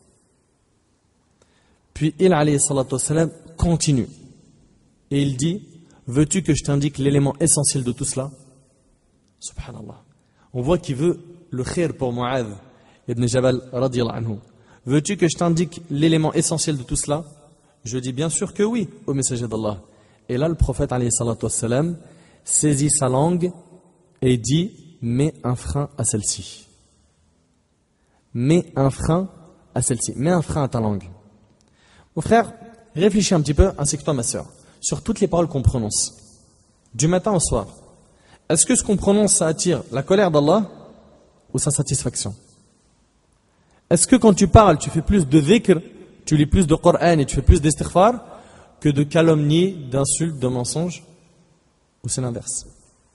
Puis il alayhi salatu wassalam continue. Et il dit, veux-tu que je t'indique l'élément essentiel de tout cela? Subhanallah. On voit qu'il veut le khair pour Mu'adh ibn Jabal radiyallahu anhu. Veux-tu que je t'indique l'élément essentiel de tout cela? Je dis bien sûr que oui, au messager d'Allah. Et là, le prophète alayhi salatu wassalam saisit sa langue et dit, mets un frein à celle-ci. Mets un frein à celle-ci. Mets un frein à ta langue. Mon frère, réfléchis un petit peu, ainsi que toi, ma sœur, sur toutes les paroles qu'on prononce, du matin au soir. Est-ce que ce qu'on prononce, ça attire la colère d'Allah ou sa satisfaction? Est-ce que quand tu parles, tu fais plus de dhikr, tu lis plus de Coran et tu fais plus d'istighfar que de calomnie, d'insultes, de mensonges? Ou c'est l'inverse?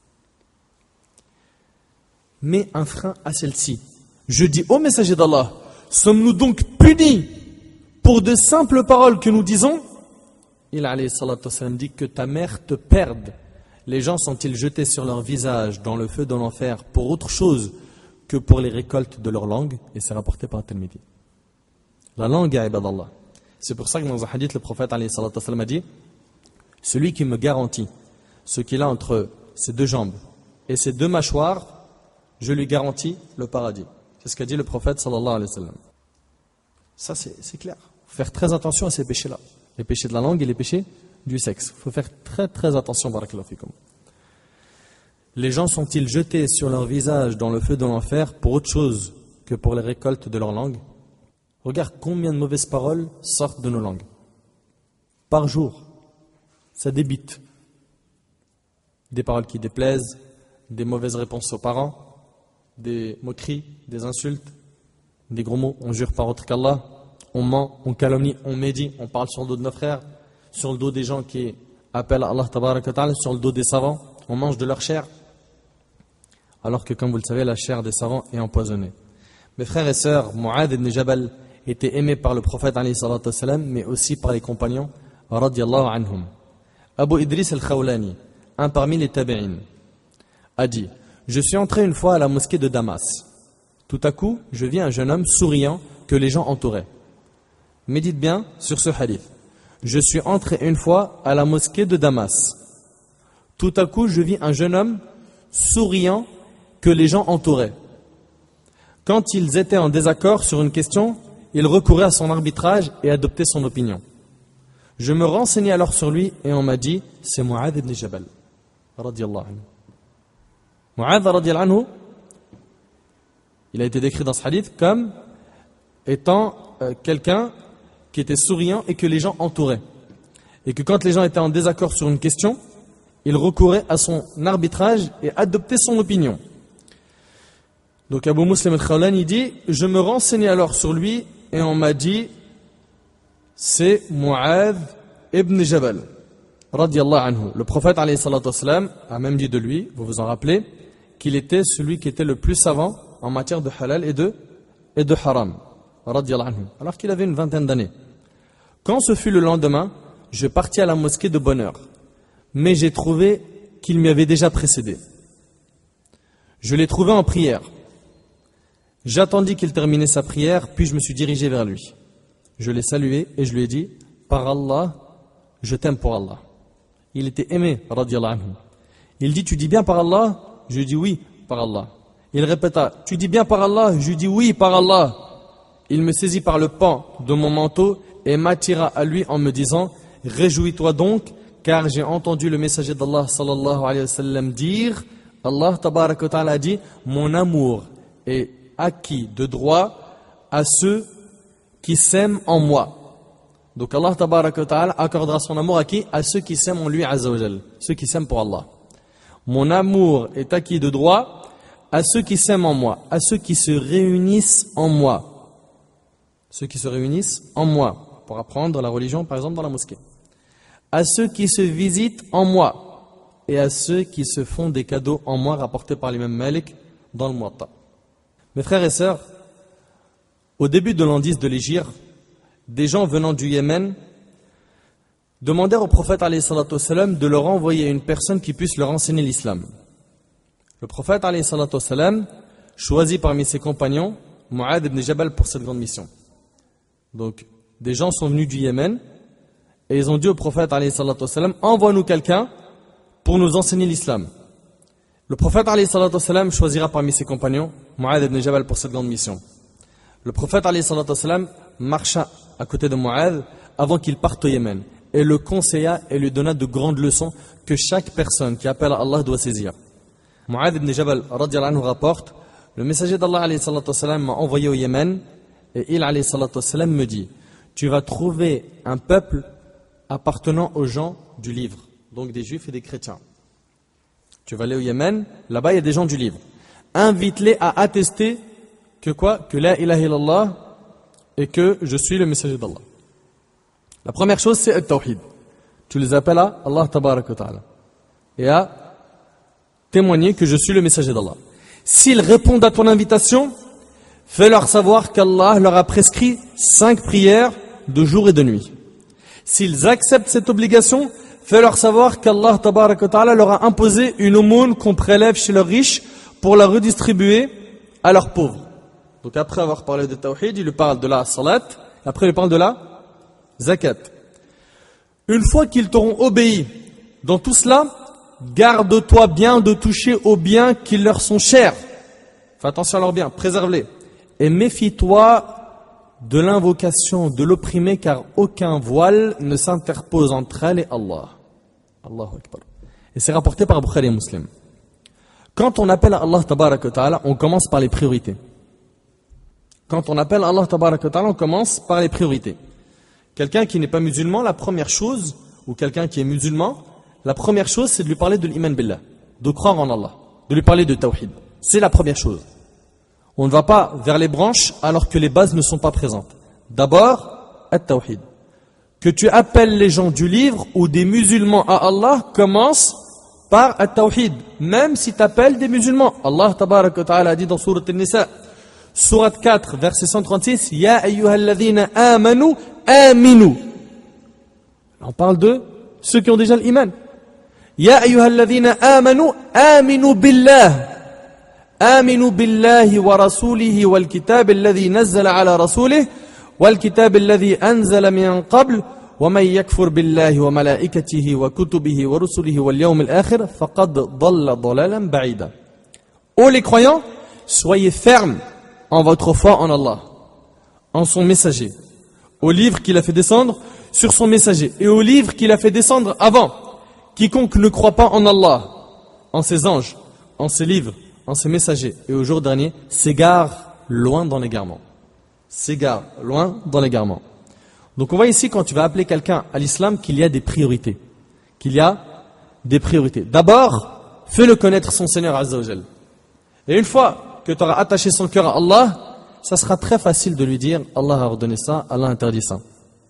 Mets un frein à celle-ci. Je dis au messager d'Allah, sommes-nous donc punis pour de simples paroles que nous disons? Il alayhi salatu wassalam dit que ta mère te perde. Les gens sont-ils jetés sur leur visage dans le feu de l'enfer pour autre chose que pour les récoltes de leur langue? Et c'est rapporté par At-Tirmidhi. La langue est ibadallah. C'est pour ça que dans un hadith, le prophète alayhi salatu wassalam a dit, celui qui me garantit ce qu'il a entre ses 2 jambes et ses 2 mâchoires, je lui garantis le paradis. C'est ce qu'a dit le prophète sallallahu alayhi wa sallam. Ça c'est clair. Il faut faire très attention à ces péchés-là. Les péchés de la langue et les péchés du sexe. Il faut faire très très attention, barakallahu fikum. Les gens sont-ils jetés sur leur visage dans le feu de l'enfer pour autre chose que pour les récoltes de leur langue? Regarde combien de mauvaises paroles sortent de nos langues. Par jour, ça débite. Des paroles qui déplaisent, des mauvaises réponses aux parents, des moqueries, des insultes, des gros mots, on jure par autre qu'Allah, on ment, on calomnie, on médit, on parle sur le dos de nos frères, sur le dos des gens qui appellent Allah tabarak wa ta'ala, sur le dos des savants, on mange de leur chair, alors que comme vous le savez, la chair des savants est empoisonnée. Mes frères et sœurs, Mu'adh ibn Jabal était aimé par le prophète alayhi salatu wassalam, mais aussi par les compagnons radiyallahu anhum. Abu Idris al-Khawlani, un parmi les tabi'in, a dit, je suis entré une fois à la mosquée de Damas. Tout à coup, je vis un jeune homme souriant que les gens entouraient. Médite bien sur ce hadith. Je suis entré une fois à la mosquée de Damas. Tout à coup, je vis un jeune homme souriant que les gens entouraient. Quand ils étaient en désaccord sur une question, il recourait à son arbitrage et adoptait son opinion. Je me renseignai alors sur lui et on m'a dit, c'est Mu'adh ibn Jabal. Radiyallahu anhu. Mu'adh radiyallahu anhu, il a été décrit dans ce hadith comme étant quelqu'un qui était souriant et que les gens entouraient. Et que quand les gens étaient en désaccord sur une question, il recourait à son arbitrage et adoptait son opinion. Donc Abu Muslim al-Khawlani dit, je me renseignais alors sur lui et on m'a dit, c'est Mu'adh ibn Jabal, radiyallahu anhu. Le prophète alayhi salatu wassalam a même dit de lui, vous vous en rappelez, qu'il était celui qui était le plus savant en matière de halal et de haram, radiyallahu anhu, alors qu'il avait une vingtaine d'années. Quand ce fut le lendemain, je partis à la mosquée de bonne heure, mais j'ai trouvé qu'il m'y avait déjà précédé. Je l'ai trouvé en prière. J'attendis qu'il terminait sa prière, puis je me suis dirigé vers lui. Je l'ai salué et je lui ai dit, par Allah, je t'aime pour Allah. Il était aimé, radiyallahu anhu. Il dit, tu dis bien par Allah? Je lui dis oui, par Allah. Il répéta, tu dis bien par Allah? Je lui dis oui, par Allah. Il me saisit par le pan de mon manteau et m'attira à lui en me disant, réjouis-toi donc, car j'ai entendu le messager d'Allah sallallahu alayhi wa sallam dire, Allah tabaraka wa ta'ala a dit, mon amour est acquis de droit à ceux qui s'aiment en moi. Donc Allah tabaraka wa ta'ala accordera son amour à qui? À ceux qui s'aiment en lui azza wa jal, ceux qui s'aiment pour Allah. Mon amour est acquis de droit à ceux qui s'aiment en moi, à ceux qui se réunissent en moi. Ceux qui se réunissent en moi, pour apprendre la religion par exemple dans la mosquée. À ceux qui se visitent en moi et à ceux qui se font des cadeaux en moi rapportés par l'imam Malik dans le Muwatta. Mes frères et sœurs, au début de l'an 10 de l'Hégire, des gens venant du Yémen demandèrent au prophète alayhi salatu wassalam de leur envoyer une personne qui puisse leur enseigner l'islam. Le prophète alayhi salatu wassalam choisit parmi ses compagnons Mu'adh ibn Jabal pour cette grande mission. Donc, des gens sont venus du Yémen et ils ont dit au prophète alayhi salatu wassalam, envoie-nous quelqu'un pour nous enseigner l'islam. Le prophète alayhi salatu wassalam choisira parmi ses compagnons Mu'adh ibn Jabal pour cette grande mission. Le prophète alayhi salatu wassalam marcha à côté de Mu'adh avant qu'il parte au Yémen et le conseilla et lui donna de grandes leçons que chaque personne qui appelle à Allah doit saisir. Mu'adh ibn Jabal radiyallahu anhu rapporte, le messager d'Allah alayhi salatu wassalam m'a envoyé au Yémen et il alayhi salatu wassalam me dit, tu vas trouver un peuple appartenant aux gens du livre, donc des juifs et des chrétiens. Tu vas aller au Yémen, là-bas il y a des gens du livre. Invite-les à attester que quoi? Que la ilaha illallah et que je suis le messager d'Allah. La première chose c'est al-tawhid. Tu les appelles à Allah tabarak wa ta'ala et à témoigner que je suis le messager d'Allah. S'ils répondent à ton invitation, fais-leur savoir qu'Allah leur a prescrit 5 prières de jour et de nuit. S'ils acceptent cette obligation, fais-leur savoir qu'Allah tabarak wa ta'ala leur a imposé une aumône qu'on prélève chez leurs riches pour la redistribuer à leurs pauvres. Donc après avoir parlé de tawhid, il lui parle de la salat, après il lui parle de la zakat. Une fois qu'ils t'auront obéi dans tout cela, garde-toi bien de toucher aux biens qui leur sont chers. Fais attention à leurs biens, préserve-les. Et méfie-toi de l'invocation de l'opprimé, car aucun voile ne s'interpose entre elle et Allah. Allahu Akbar. Et c'est rapporté par Bukhari et Muslim. Quand on appelle à Allah tabarak wa ta'ala, on commence par les priorités. Quand on appelle Allah tabarak wa ta'ala, on commence par les priorités. Quelqu'un qui n'est pas musulman, la première chose, ou quelqu'un qui est musulman, la première chose, c'est de lui parler de l'iman billah, de croire en Allah, de lui parler de tawhid. C'est la première chose. On ne va pas vers les branches alors que les bases ne sont pas présentes. D'abord, at-tawhid. Que tu appelles les gens du livre ou des musulmans à Allah, commence par at-tawhid. Même si tu appelles des musulmans. Allah tabarak wa ta'ala a dit dans Sourate An-Nisa, Sourate 4, verset 136, Ya ayyuhalladhina amanu, aminu. On parle de ceux qui ont déjà l'iman. Ya ayyuhalladhina amanu, aminu billah. آمنوا بالله ورسوله والكتاب الذي نزل على رسوله والكتاب الذي أنزل من قبل ومن يكفر بالله وملائكته وكتبه ورسله واليوم الآخر فقد ضل ضلالا بعيدا. Ô les croyants, soyez fermes en votre foi en Allah, en son messager, au livre qu'il a fait descendre sur son messager et au livre qu'il a fait descendre avant. Quiconque ne croit pas en Allah, en ses anges, en ses livres, en ses messagers et au jour dernier, s'égare loin dans l'égarement. s'égare loin dans l'égarement. Donc on voit ici, quand tu vas appeler quelqu'un à l'islam, qu'il y a des priorités. D'abord, fais-le connaître son Seigneur Azza wa Jal. Et une fois que tu auras attaché son cœur à Allah, ça sera très facile de lui dire Allah a ordonné ça, Allah a interdit ça.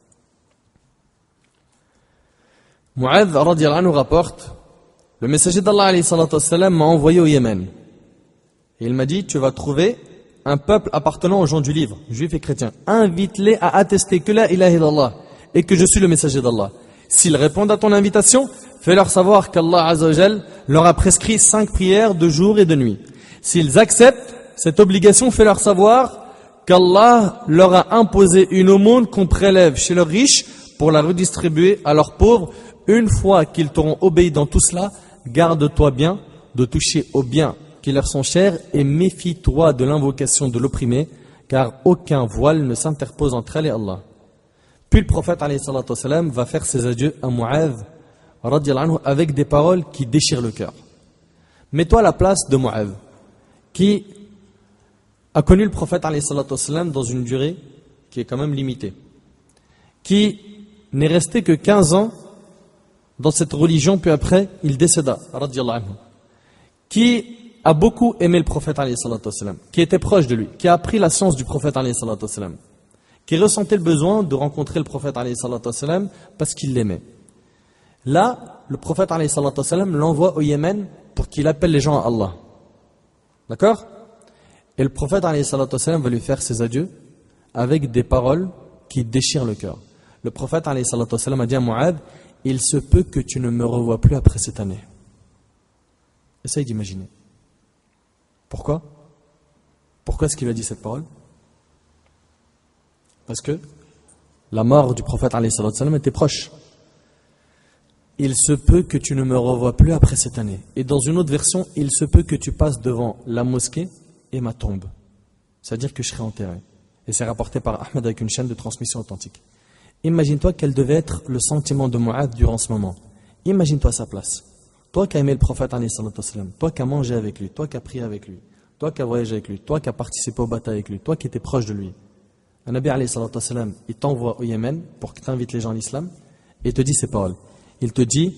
Mu'adh radiyallahu anhu rapporte, le messager d'Allah alayhi salatu wassalam m'a envoyé au Yémen. Et il m'a dit, tu vas trouver un peuple appartenant aux gens du livre, juifs et chrétiens. Invite-les à attester que la ilaha illallah et que je suis le messager d'Allah. S'ils répondent à ton invitation, fais-leur savoir qu'Allah Azza wa Jal leur a prescrit 5 prières de jour et de nuit. S'ils acceptent cette obligation, fais-leur savoir qu'Allah leur a imposé une aumône qu'on prélève chez leurs riches pour la redistribuer à leurs pauvres. Une fois qu'ils t'auront obéi dans tout cela, garde-toi bien de toucher aux biens qui leur sont chers et méfie-toi de l'invocation de l'opprimé, car aucun voile ne s'interpose entre elle et Allah. Puis le prophète alayhi salatu wassalam va faire ses adieux à Mu'adh radiyallahu anhu avec des paroles qui déchirent le cœur. Mets-toi à la place de Mu'adh, qui a connu le prophète alayhi salatu wassalam dans une durée qui est quand même limitée, qui n'est resté que 15 ans dans cette religion, puis après il décéda radiyallahu anhu, qui a beaucoup aimé le prophète alayhi salatu wassalam, qui était proche de lui, qui a appris la science du prophète alayhi salatu wassalam, qui ressentait le besoin de rencontrer le prophète alayhi salatu wassalam parce qu'il l'aimait. Là, le prophète alayhi salatu wassalam l'envoie au Yémen pour qu'il appelle les gens à Allah. D'accord? Et le prophète alayhi salatu wassalam va lui faire ses adieux avec des paroles qui déchirent le cœur. Le prophète alayhi salatu wassalam a dit à Mu'adh, il se peut que tu ne me revoies plus après cette année. Essaye d'imaginer. Pourquoi? Pourquoi est-ce qu'il a dit cette parole? Parce que la mort du prophète alayhi salatu wassalam était proche. Il se peut que tu ne me revoies plus après cette année. Et dans une autre version, il se peut que tu passes devant la mosquée et ma tombe. C'est-à-dire que je serai enterré. Et c'est rapporté par Ahmed avec une chaîne de transmission authentique. Imagine-toi quel devait être le sentiment de Mu'adh durant ce moment. Imagine-toi sa place. Toi qui as aimé le prophète alayhi salatu wassalam, toi qui as mangé avec lui, toi qui as prié avec lui, toi qui as voyagé avec lui, toi qui as participé aux batailles avec lui, toi qui étais proche de lui. Un Nabi alayhi salatu wassalam, il t'envoie au Yémen pour que tu invites les gens à l'islam et il te dit ces paroles. Il te dit,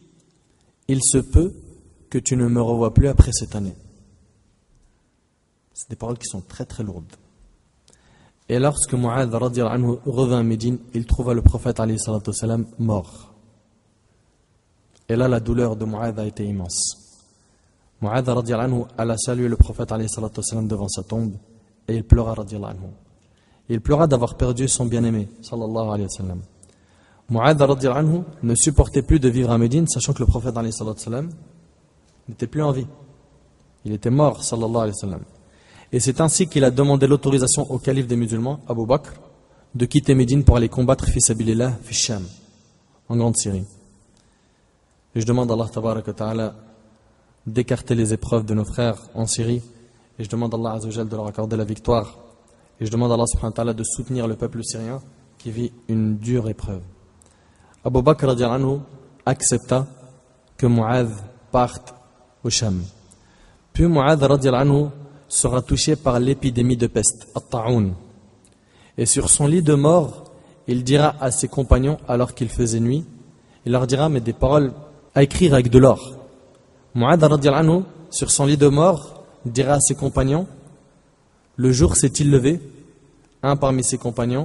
il se peut que tu ne me revoies plus après cette année. C'est des paroles qui sont très très lourdes. Et lorsque Mu'adh radiyallahu anhu revint à Médine, il trouva le prophète alayhi salatu wassalam mort. Et là, la douleur de Mu'adh a été immense. Mu'adh radiyallahu anhu alla saluer le prophète alayhi salatu wassalam devant sa tombe et il pleura radiyallahu anhu. Il pleura d'avoir perdu son bien-aimé sallallahu alayhi wa sallam. Mu'adh radiyallahu anhu ne supportait plus de vivre à Médine, sachant que le prophète alayhi salatu wassalam n'était plus en vie. Il était mort sallallahu alayhi wa sallam. Et c'est ainsi qu'il a demandé l'autorisation au calife des musulmans, Abu Bakr, de quitter Médine pour aller combattre fi sabilillah fi Sham, en Grande Syrie. Et je demande à Allah tabaraka wa ta'ala d'écarter les épreuves de nos frères en Syrie. Et je demande à Allah azza wa jal de leur accorder la victoire. Et je demande à Allah subhanahu wa ta'ala de soutenir le peuple syrien qui vit une dure épreuve. Abu Bakr radiyallahu anhu accepta que Mu'adh parte au Sham. Puis Mu'adh radiyallahu anhu sera touché par l'épidémie de peste, at-ta'oun. Et sur son lit de mort, il dira à ses compagnons, alors qu'il faisait nuit, il leur dira, mais des paroles à écrire avec de l'or. Mu'adh radiyallahu anhu, sur son lit de mort, dira à ses compagnons, le jour s'est-il levé? Un parmi ses compagnons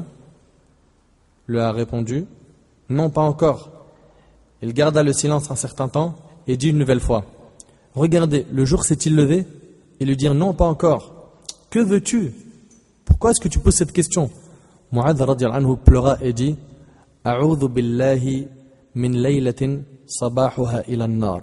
lui a répondu, non, pas encore. Il garda le silence un certain temps et dit une nouvelle fois, regardez, le jour s'est-il levé? Et lui dire, non, pas encore. Que veux-tu? Pourquoi est-ce que tu poses cette question? Mu'adh radiyallahu anhu pleura et dit, A'udhu billahi min laylatin sabahuha ila an-nar.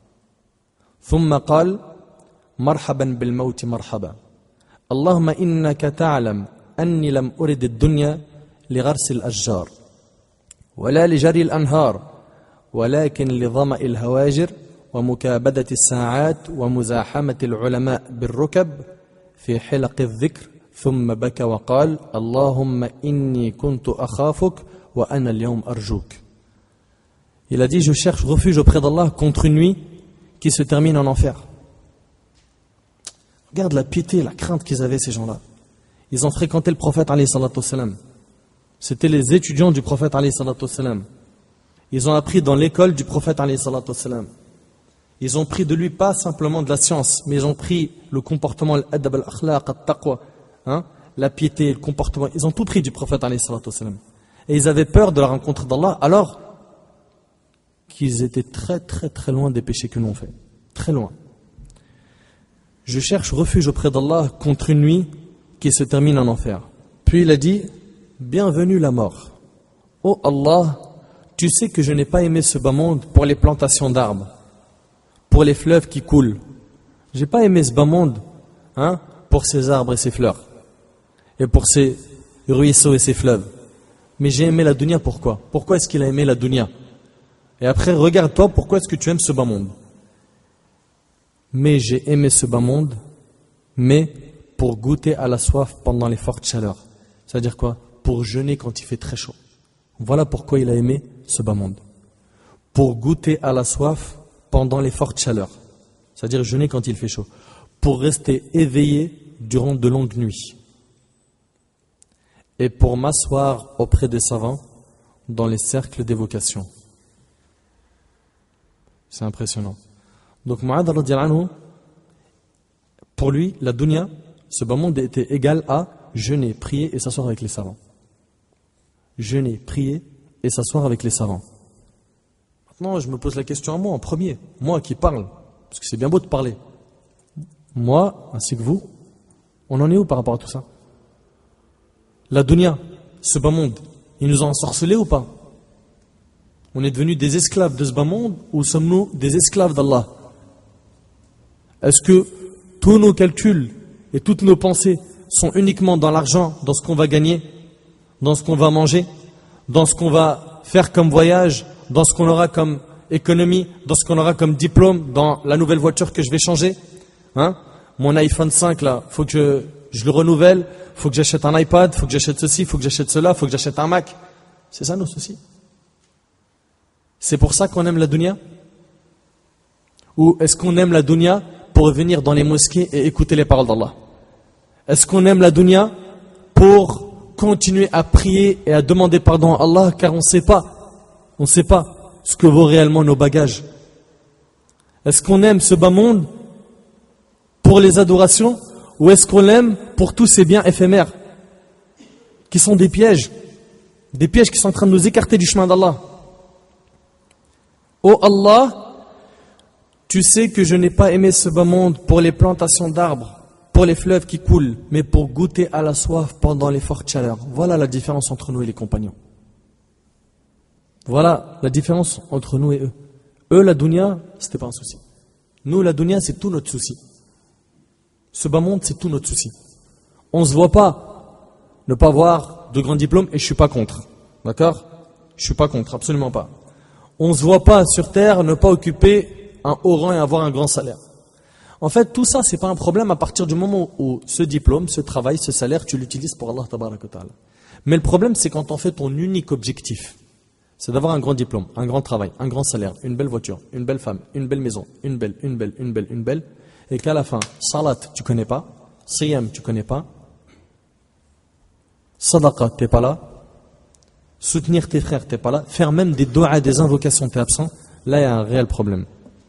Thumma qal, marhaban bil mawti marhaba. Allahumma innaka ta'lam anni lam urid ad-dunya li gharsi al-ashjar. ولا لجري الأنهار ولكن لظمأ الهواجر ومكابدة الساعات ومزاحمة العلماء بالركب في حلق الذكر ثم بكى وقال اللهم إني كنت أخافك وأنا اليوم أرجوك. Il a dit, je cherche refuge auprès d'Allah contre une nuit qui se termine en enfer. Regarde la piété, la crainte qu'ils avaient ces gens-là. Ils ont fréquenté le prophète alayhi salatu wassalam. C'était les étudiants du prophète alayhi salatu wassalam. Ils ont appris dans l'école du prophète alayhi salatu wassalam. Ils ont pris de lui pas simplement de la science, mais ils ont pris le comportement, l'adab, al-akhlaq, al-taqwa, la piété, le comportement. Ils ont tout pris du prophète alayhi salatu wassalam. Et ils avaient peur de la rencontre d'Allah, alors qu'ils étaient très très très loin des péchés que nous on fait. Très loin. Je cherche refuge auprès d'Allah contre une nuit qui se termine en enfer. Puis il a dit, bienvenue la mort. Oh Allah, tu sais que je n'ai pas aimé ce bas monde pour les plantations d'arbres, pour les fleuves qui coulent. J'ai pas aimé ce bas monde, pour ces arbres et ces fleurs, et pour ces ruisseaux et ces fleuves. Mais j'ai aimé la dunya, pourquoi? Pourquoi est-ce qu'il a aimé la dunya? Et après, regarde-toi, pourquoi est-ce que tu aimes ce bas monde? Mais j'ai aimé ce bas monde, mais pour goûter à la soif pendant les fortes chaleurs. C'est-à-dire quoi? Pour jeûner quand il fait très chaud. Voilà pourquoi il a aimé ce bas monde. Pour goûter à la soif pendant les fortes chaleurs. C'est-à-dire jeûner quand il fait chaud. Pour rester éveillé durant de longues nuits. Et pour m'asseoir auprès des savants dans les cercles d'évocation. C'est impressionnant. Donc Mu'adh radiyallahu anhu, pour lui, la dunya, ce bas monde était égal à jeûner, prier et s'asseoir avec les savants. Jeûner, prier et s'asseoir avec les savants. Maintenant, je me pose la question à moi en premier, moi qui parle, parce que c'est bien beau de parler. Moi, ainsi que vous, on en est où par rapport à tout ça? La dunya, ce bas monde, ils nous ont ensorcelés ou pas? On est devenus des esclaves de ce bas monde ou sommes-nous des esclaves d'Allah? Est-ce que tous nos calculs et toutes nos pensées sont uniquement dans l'argent, dans ce qu'on va gagner, dans ce qu'on va manger, dans ce qu'on va faire comme voyage, dans ce qu'on aura comme économie, dans ce qu'on aura comme diplôme, dans la nouvelle voiture que je vais changer? Mon iPhone 5 là, faut que je le renouvelle, faut que j'achète un iPad, faut que j'achète ceci, faut que j'achète cela, faut que j'achète un Mac. C'est ça nos soucis? C'est pour ça qu'on aime la dunya? Ou est-ce qu'on aime la dunya pour venir dans les mosquées et écouter les paroles d'Allah? Est-ce qu'on aime la dunya pour continuer à prier et à demander pardon à Allah car on ne sait pas ce que vaut réellement nos bagages? Est-ce qu'on aime ce bas monde pour les adorations ou est-ce qu'on l'aime pour tous ces biens éphémères qui sont des pièges qui sont en train de nous écarter du chemin d'Allah? Oh Allah, tu sais que je n'ai pas aimé ce bas monde pour les plantations d'arbres, pour les fleuves qui coulent, mais pour goûter à la soif pendant les fortes chaleurs. Voilà la différence entre nous et les compagnons. Voilà la différence entre nous et eux. Eux, la dunya, c'était pas un souci. Nous, la dunya, c'est tout notre souci. Ce bas monde, c'est tout notre souci. On ne se voit pas ne pas avoir de grands diplômes et je suis pas contre. D'accord? Je suis pas contre, absolument pas. On ne se voit pas sur terre ne pas occuper un haut rang et avoir un grand salaire. En fait, tout ça, c'est pas un problème à partir du moment où ce diplôme, ce travail, ce salaire, tu l'utilises pour Allah tabaraka wa ta'ala. Mais le problème, c'est quand on fait ton unique objectif. C'est d'avoir un grand diplôme, un grand travail, un grand salaire, une belle voiture, une belle femme, une belle maison, une belle, et qu'à la fin, salat, tu connais pas, siyam, tu connais pas, sadaqa, t'es pas là, soutenir tes frères, t'es pas là, faire même des doigts, des invocations, t'es absent, là il y a un réel problème.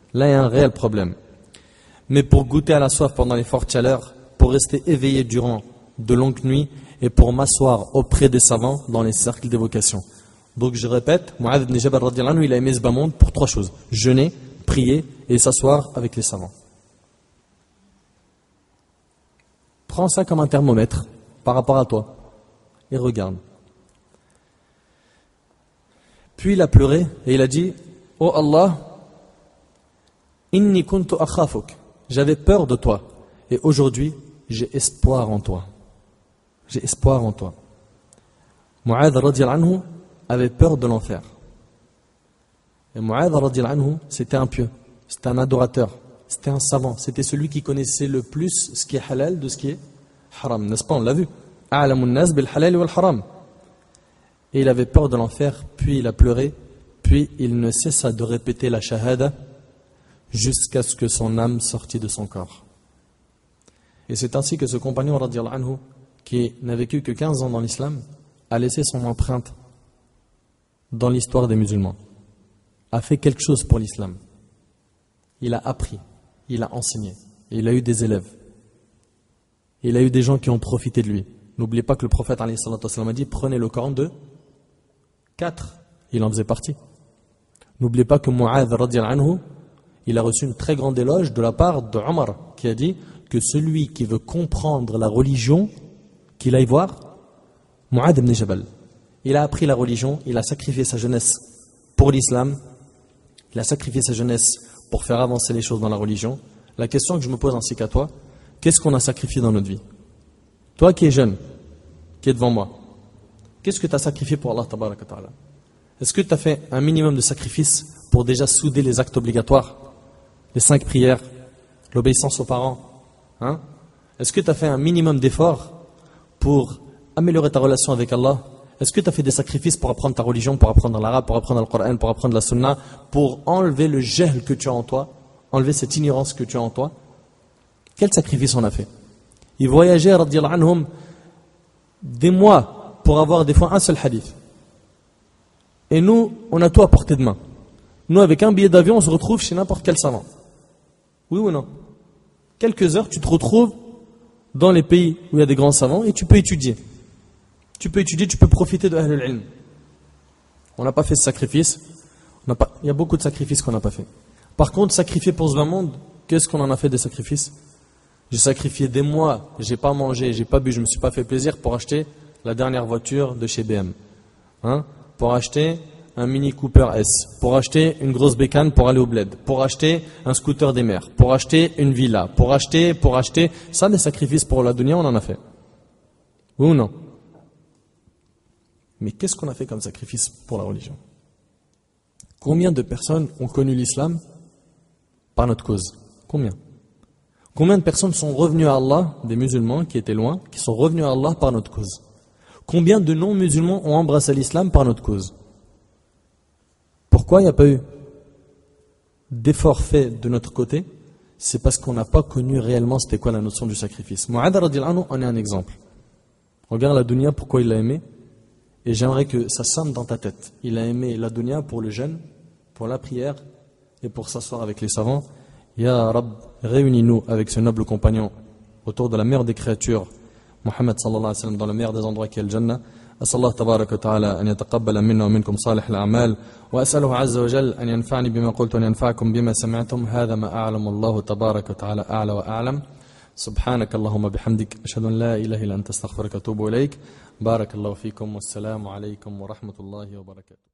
Mais pour goûter à la soif pendant les fortes chaleurs, pour rester éveillé durant de longues nuits et pour m'asseoir auprès des savants dans les cercles d'évocation. Donc je répète, Mu'adh ibn Jabal radiyallahu anhu, il a aimé ce bas monde pour 3 choses: jeûner, prier et s'asseoir avec les savants. Prends ça comme un thermomètre par rapport à toi et regarde. Puis il a pleuré et il a dit: Oh Allah, inni kuntu akhafuk. J'avais peur de toi et aujourd'hui j'ai espoir en toi. J'ai espoir en toi. Mu'adh radiyallahu anhu avait peur de l'enfer. Et Mu'adh radiyallahu anhu, c'était un pieux, c'était un adorateur, c'était un savant, c'était celui qui connaissait le plus ce qui est halal de ce qui est haram, n'est-ce pas? On l'a vu. A'lamun nas bil halal wal haram. Et il avait peur de l'enfer, puis il a pleuré, puis il ne cessa de répéter la shahada jusqu'à ce que son âme sortit de son corps. Et c'est ainsi que ce compagnon radiyallahu anhu, qui n'a vécu que 15 ans dans l'islam, a laissé son empreinte dans l'histoire des musulmans, a fait quelque chose pour l'islam. Il a appris, il a enseigné, il a eu des élèves, il a eu des gens qui ont profité de lui. N'oubliez pas que le prophète a dit, prenez le Coran de 4, il en faisait partie. N'oubliez pas que Mu'adh radiyallahu anhu, il a reçu une très grande éloge de la part de Omar, qui a dit que celui qui veut comprendre la religion, qu'il aille voir Mu'adh ibn Jabal. Il a appris la religion, il a sacrifié sa jeunesse pour l'islam, il a sacrifié sa jeunesse pour faire avancer les choses dans la religion. La question que je me pose ainsi qu'à toi, qu'est-ce qu'on a sacrifié dans notre vie? Toi qui es jeune, qui es devant moi, qu'est-ce que tu as sacrifié pour Allah tabaraka ta'ala? Est-ce que tu as fait un minimum de sacrifice pour déjà souder les actes obligatoires, les 5 prières, l'obéissance aux parents, hein? Est-ce que tu as fait un minimum d'efforts pour améliorer ta relation avec Allah? Est-ce que tu as fait des sacrifices pour apprendre ta religion, pour apprendre l'arabe, pour apprendre le Coran, pour apprendre la sunna, pour enlever le jahl que tu as en toi, enlever cette ignorance que tu as en toi? Quel sacrifice on a fait? Ils voyageaient, radiyallahu anhum, des mois pour avoir des fois un seul hadith. Et nous, on a tout à portée de main. Nous, avec un billet d'avion, on se retrouve chez n'importe quel savant. Oui ou non? Quelques heures, tu te retrouves dans les pays où il y a des grands savants et tu peux étudier. Tu peux étudier, tu peux profiter de Ahlul Ilm. On n'a pas fait ce sacrifice. Il y a beaucoup de sacrifices qu'on n'a pas fait. Par contre, sacrifier pour ce monde, qu'est-ce qu'on en a fait des sacrifices? J'ai sacrifié des mois, j'ai pas mangé, j'ai pas bu, je me suis pas fait plaisir pour acheter la dernière voiture de chez BM. Hein? Pour acheter un Mini Cooper S, pour acheter une grosse bécane pour aller au bled, pour acheter un scooter des mers, pour acheter une villa, pour acheter. Ça, des sacrifices pour la dunya, on en a fait. Oui ou non? Mais qu'est-ce qu'on a fait comme sacrifice pour la religion? Combien de personnes ont connu l'islam par notre cause? Combien? Combien de personnes sont revenues à Allah, des musulmans qui étaient loin, qui sont revenus à Allah par notre cause? Combien de non-musulmans ont embrassé l'islam par notre cause? Pourquoi il n'y a pas eu d'effort fait de notre côté? C'est parce qu'on n'a pas connu réellement c'était quoi la notion du sacrifice. Mu'adh radiyallahu anhu en est un exemple. Regarde la dunya, pourquoi il l'a aimé. Et j'aimerais que ça sonne dans ta tête. Il a aimé la dunya pour le jeûne, pour la prière et pour s'asseoir avec les savants. Ya Rab, réunis-nous avec ce noble compagnon autour de la meilleure des créatures, Muhammad sallallahu alayhi wa sallam, dans le meilleur des endroits qui est le Jannah. أسأل الله تبارك وتعالى أن يتقبل منا ومنكم صالح الأعمال وأسأله عز وجل أن ينفعني بما قلت وأن ينفعكم بما سمعتم هذا ما أعلم الله تبارك وتعالى أعلى وأعلم سبحانك اللهم بحمدك أشهد أن لا إله إلا أنت استغفرك وأتوب إليك بارك الله فيكم والسلام عليكم ورحمة الله وبركاته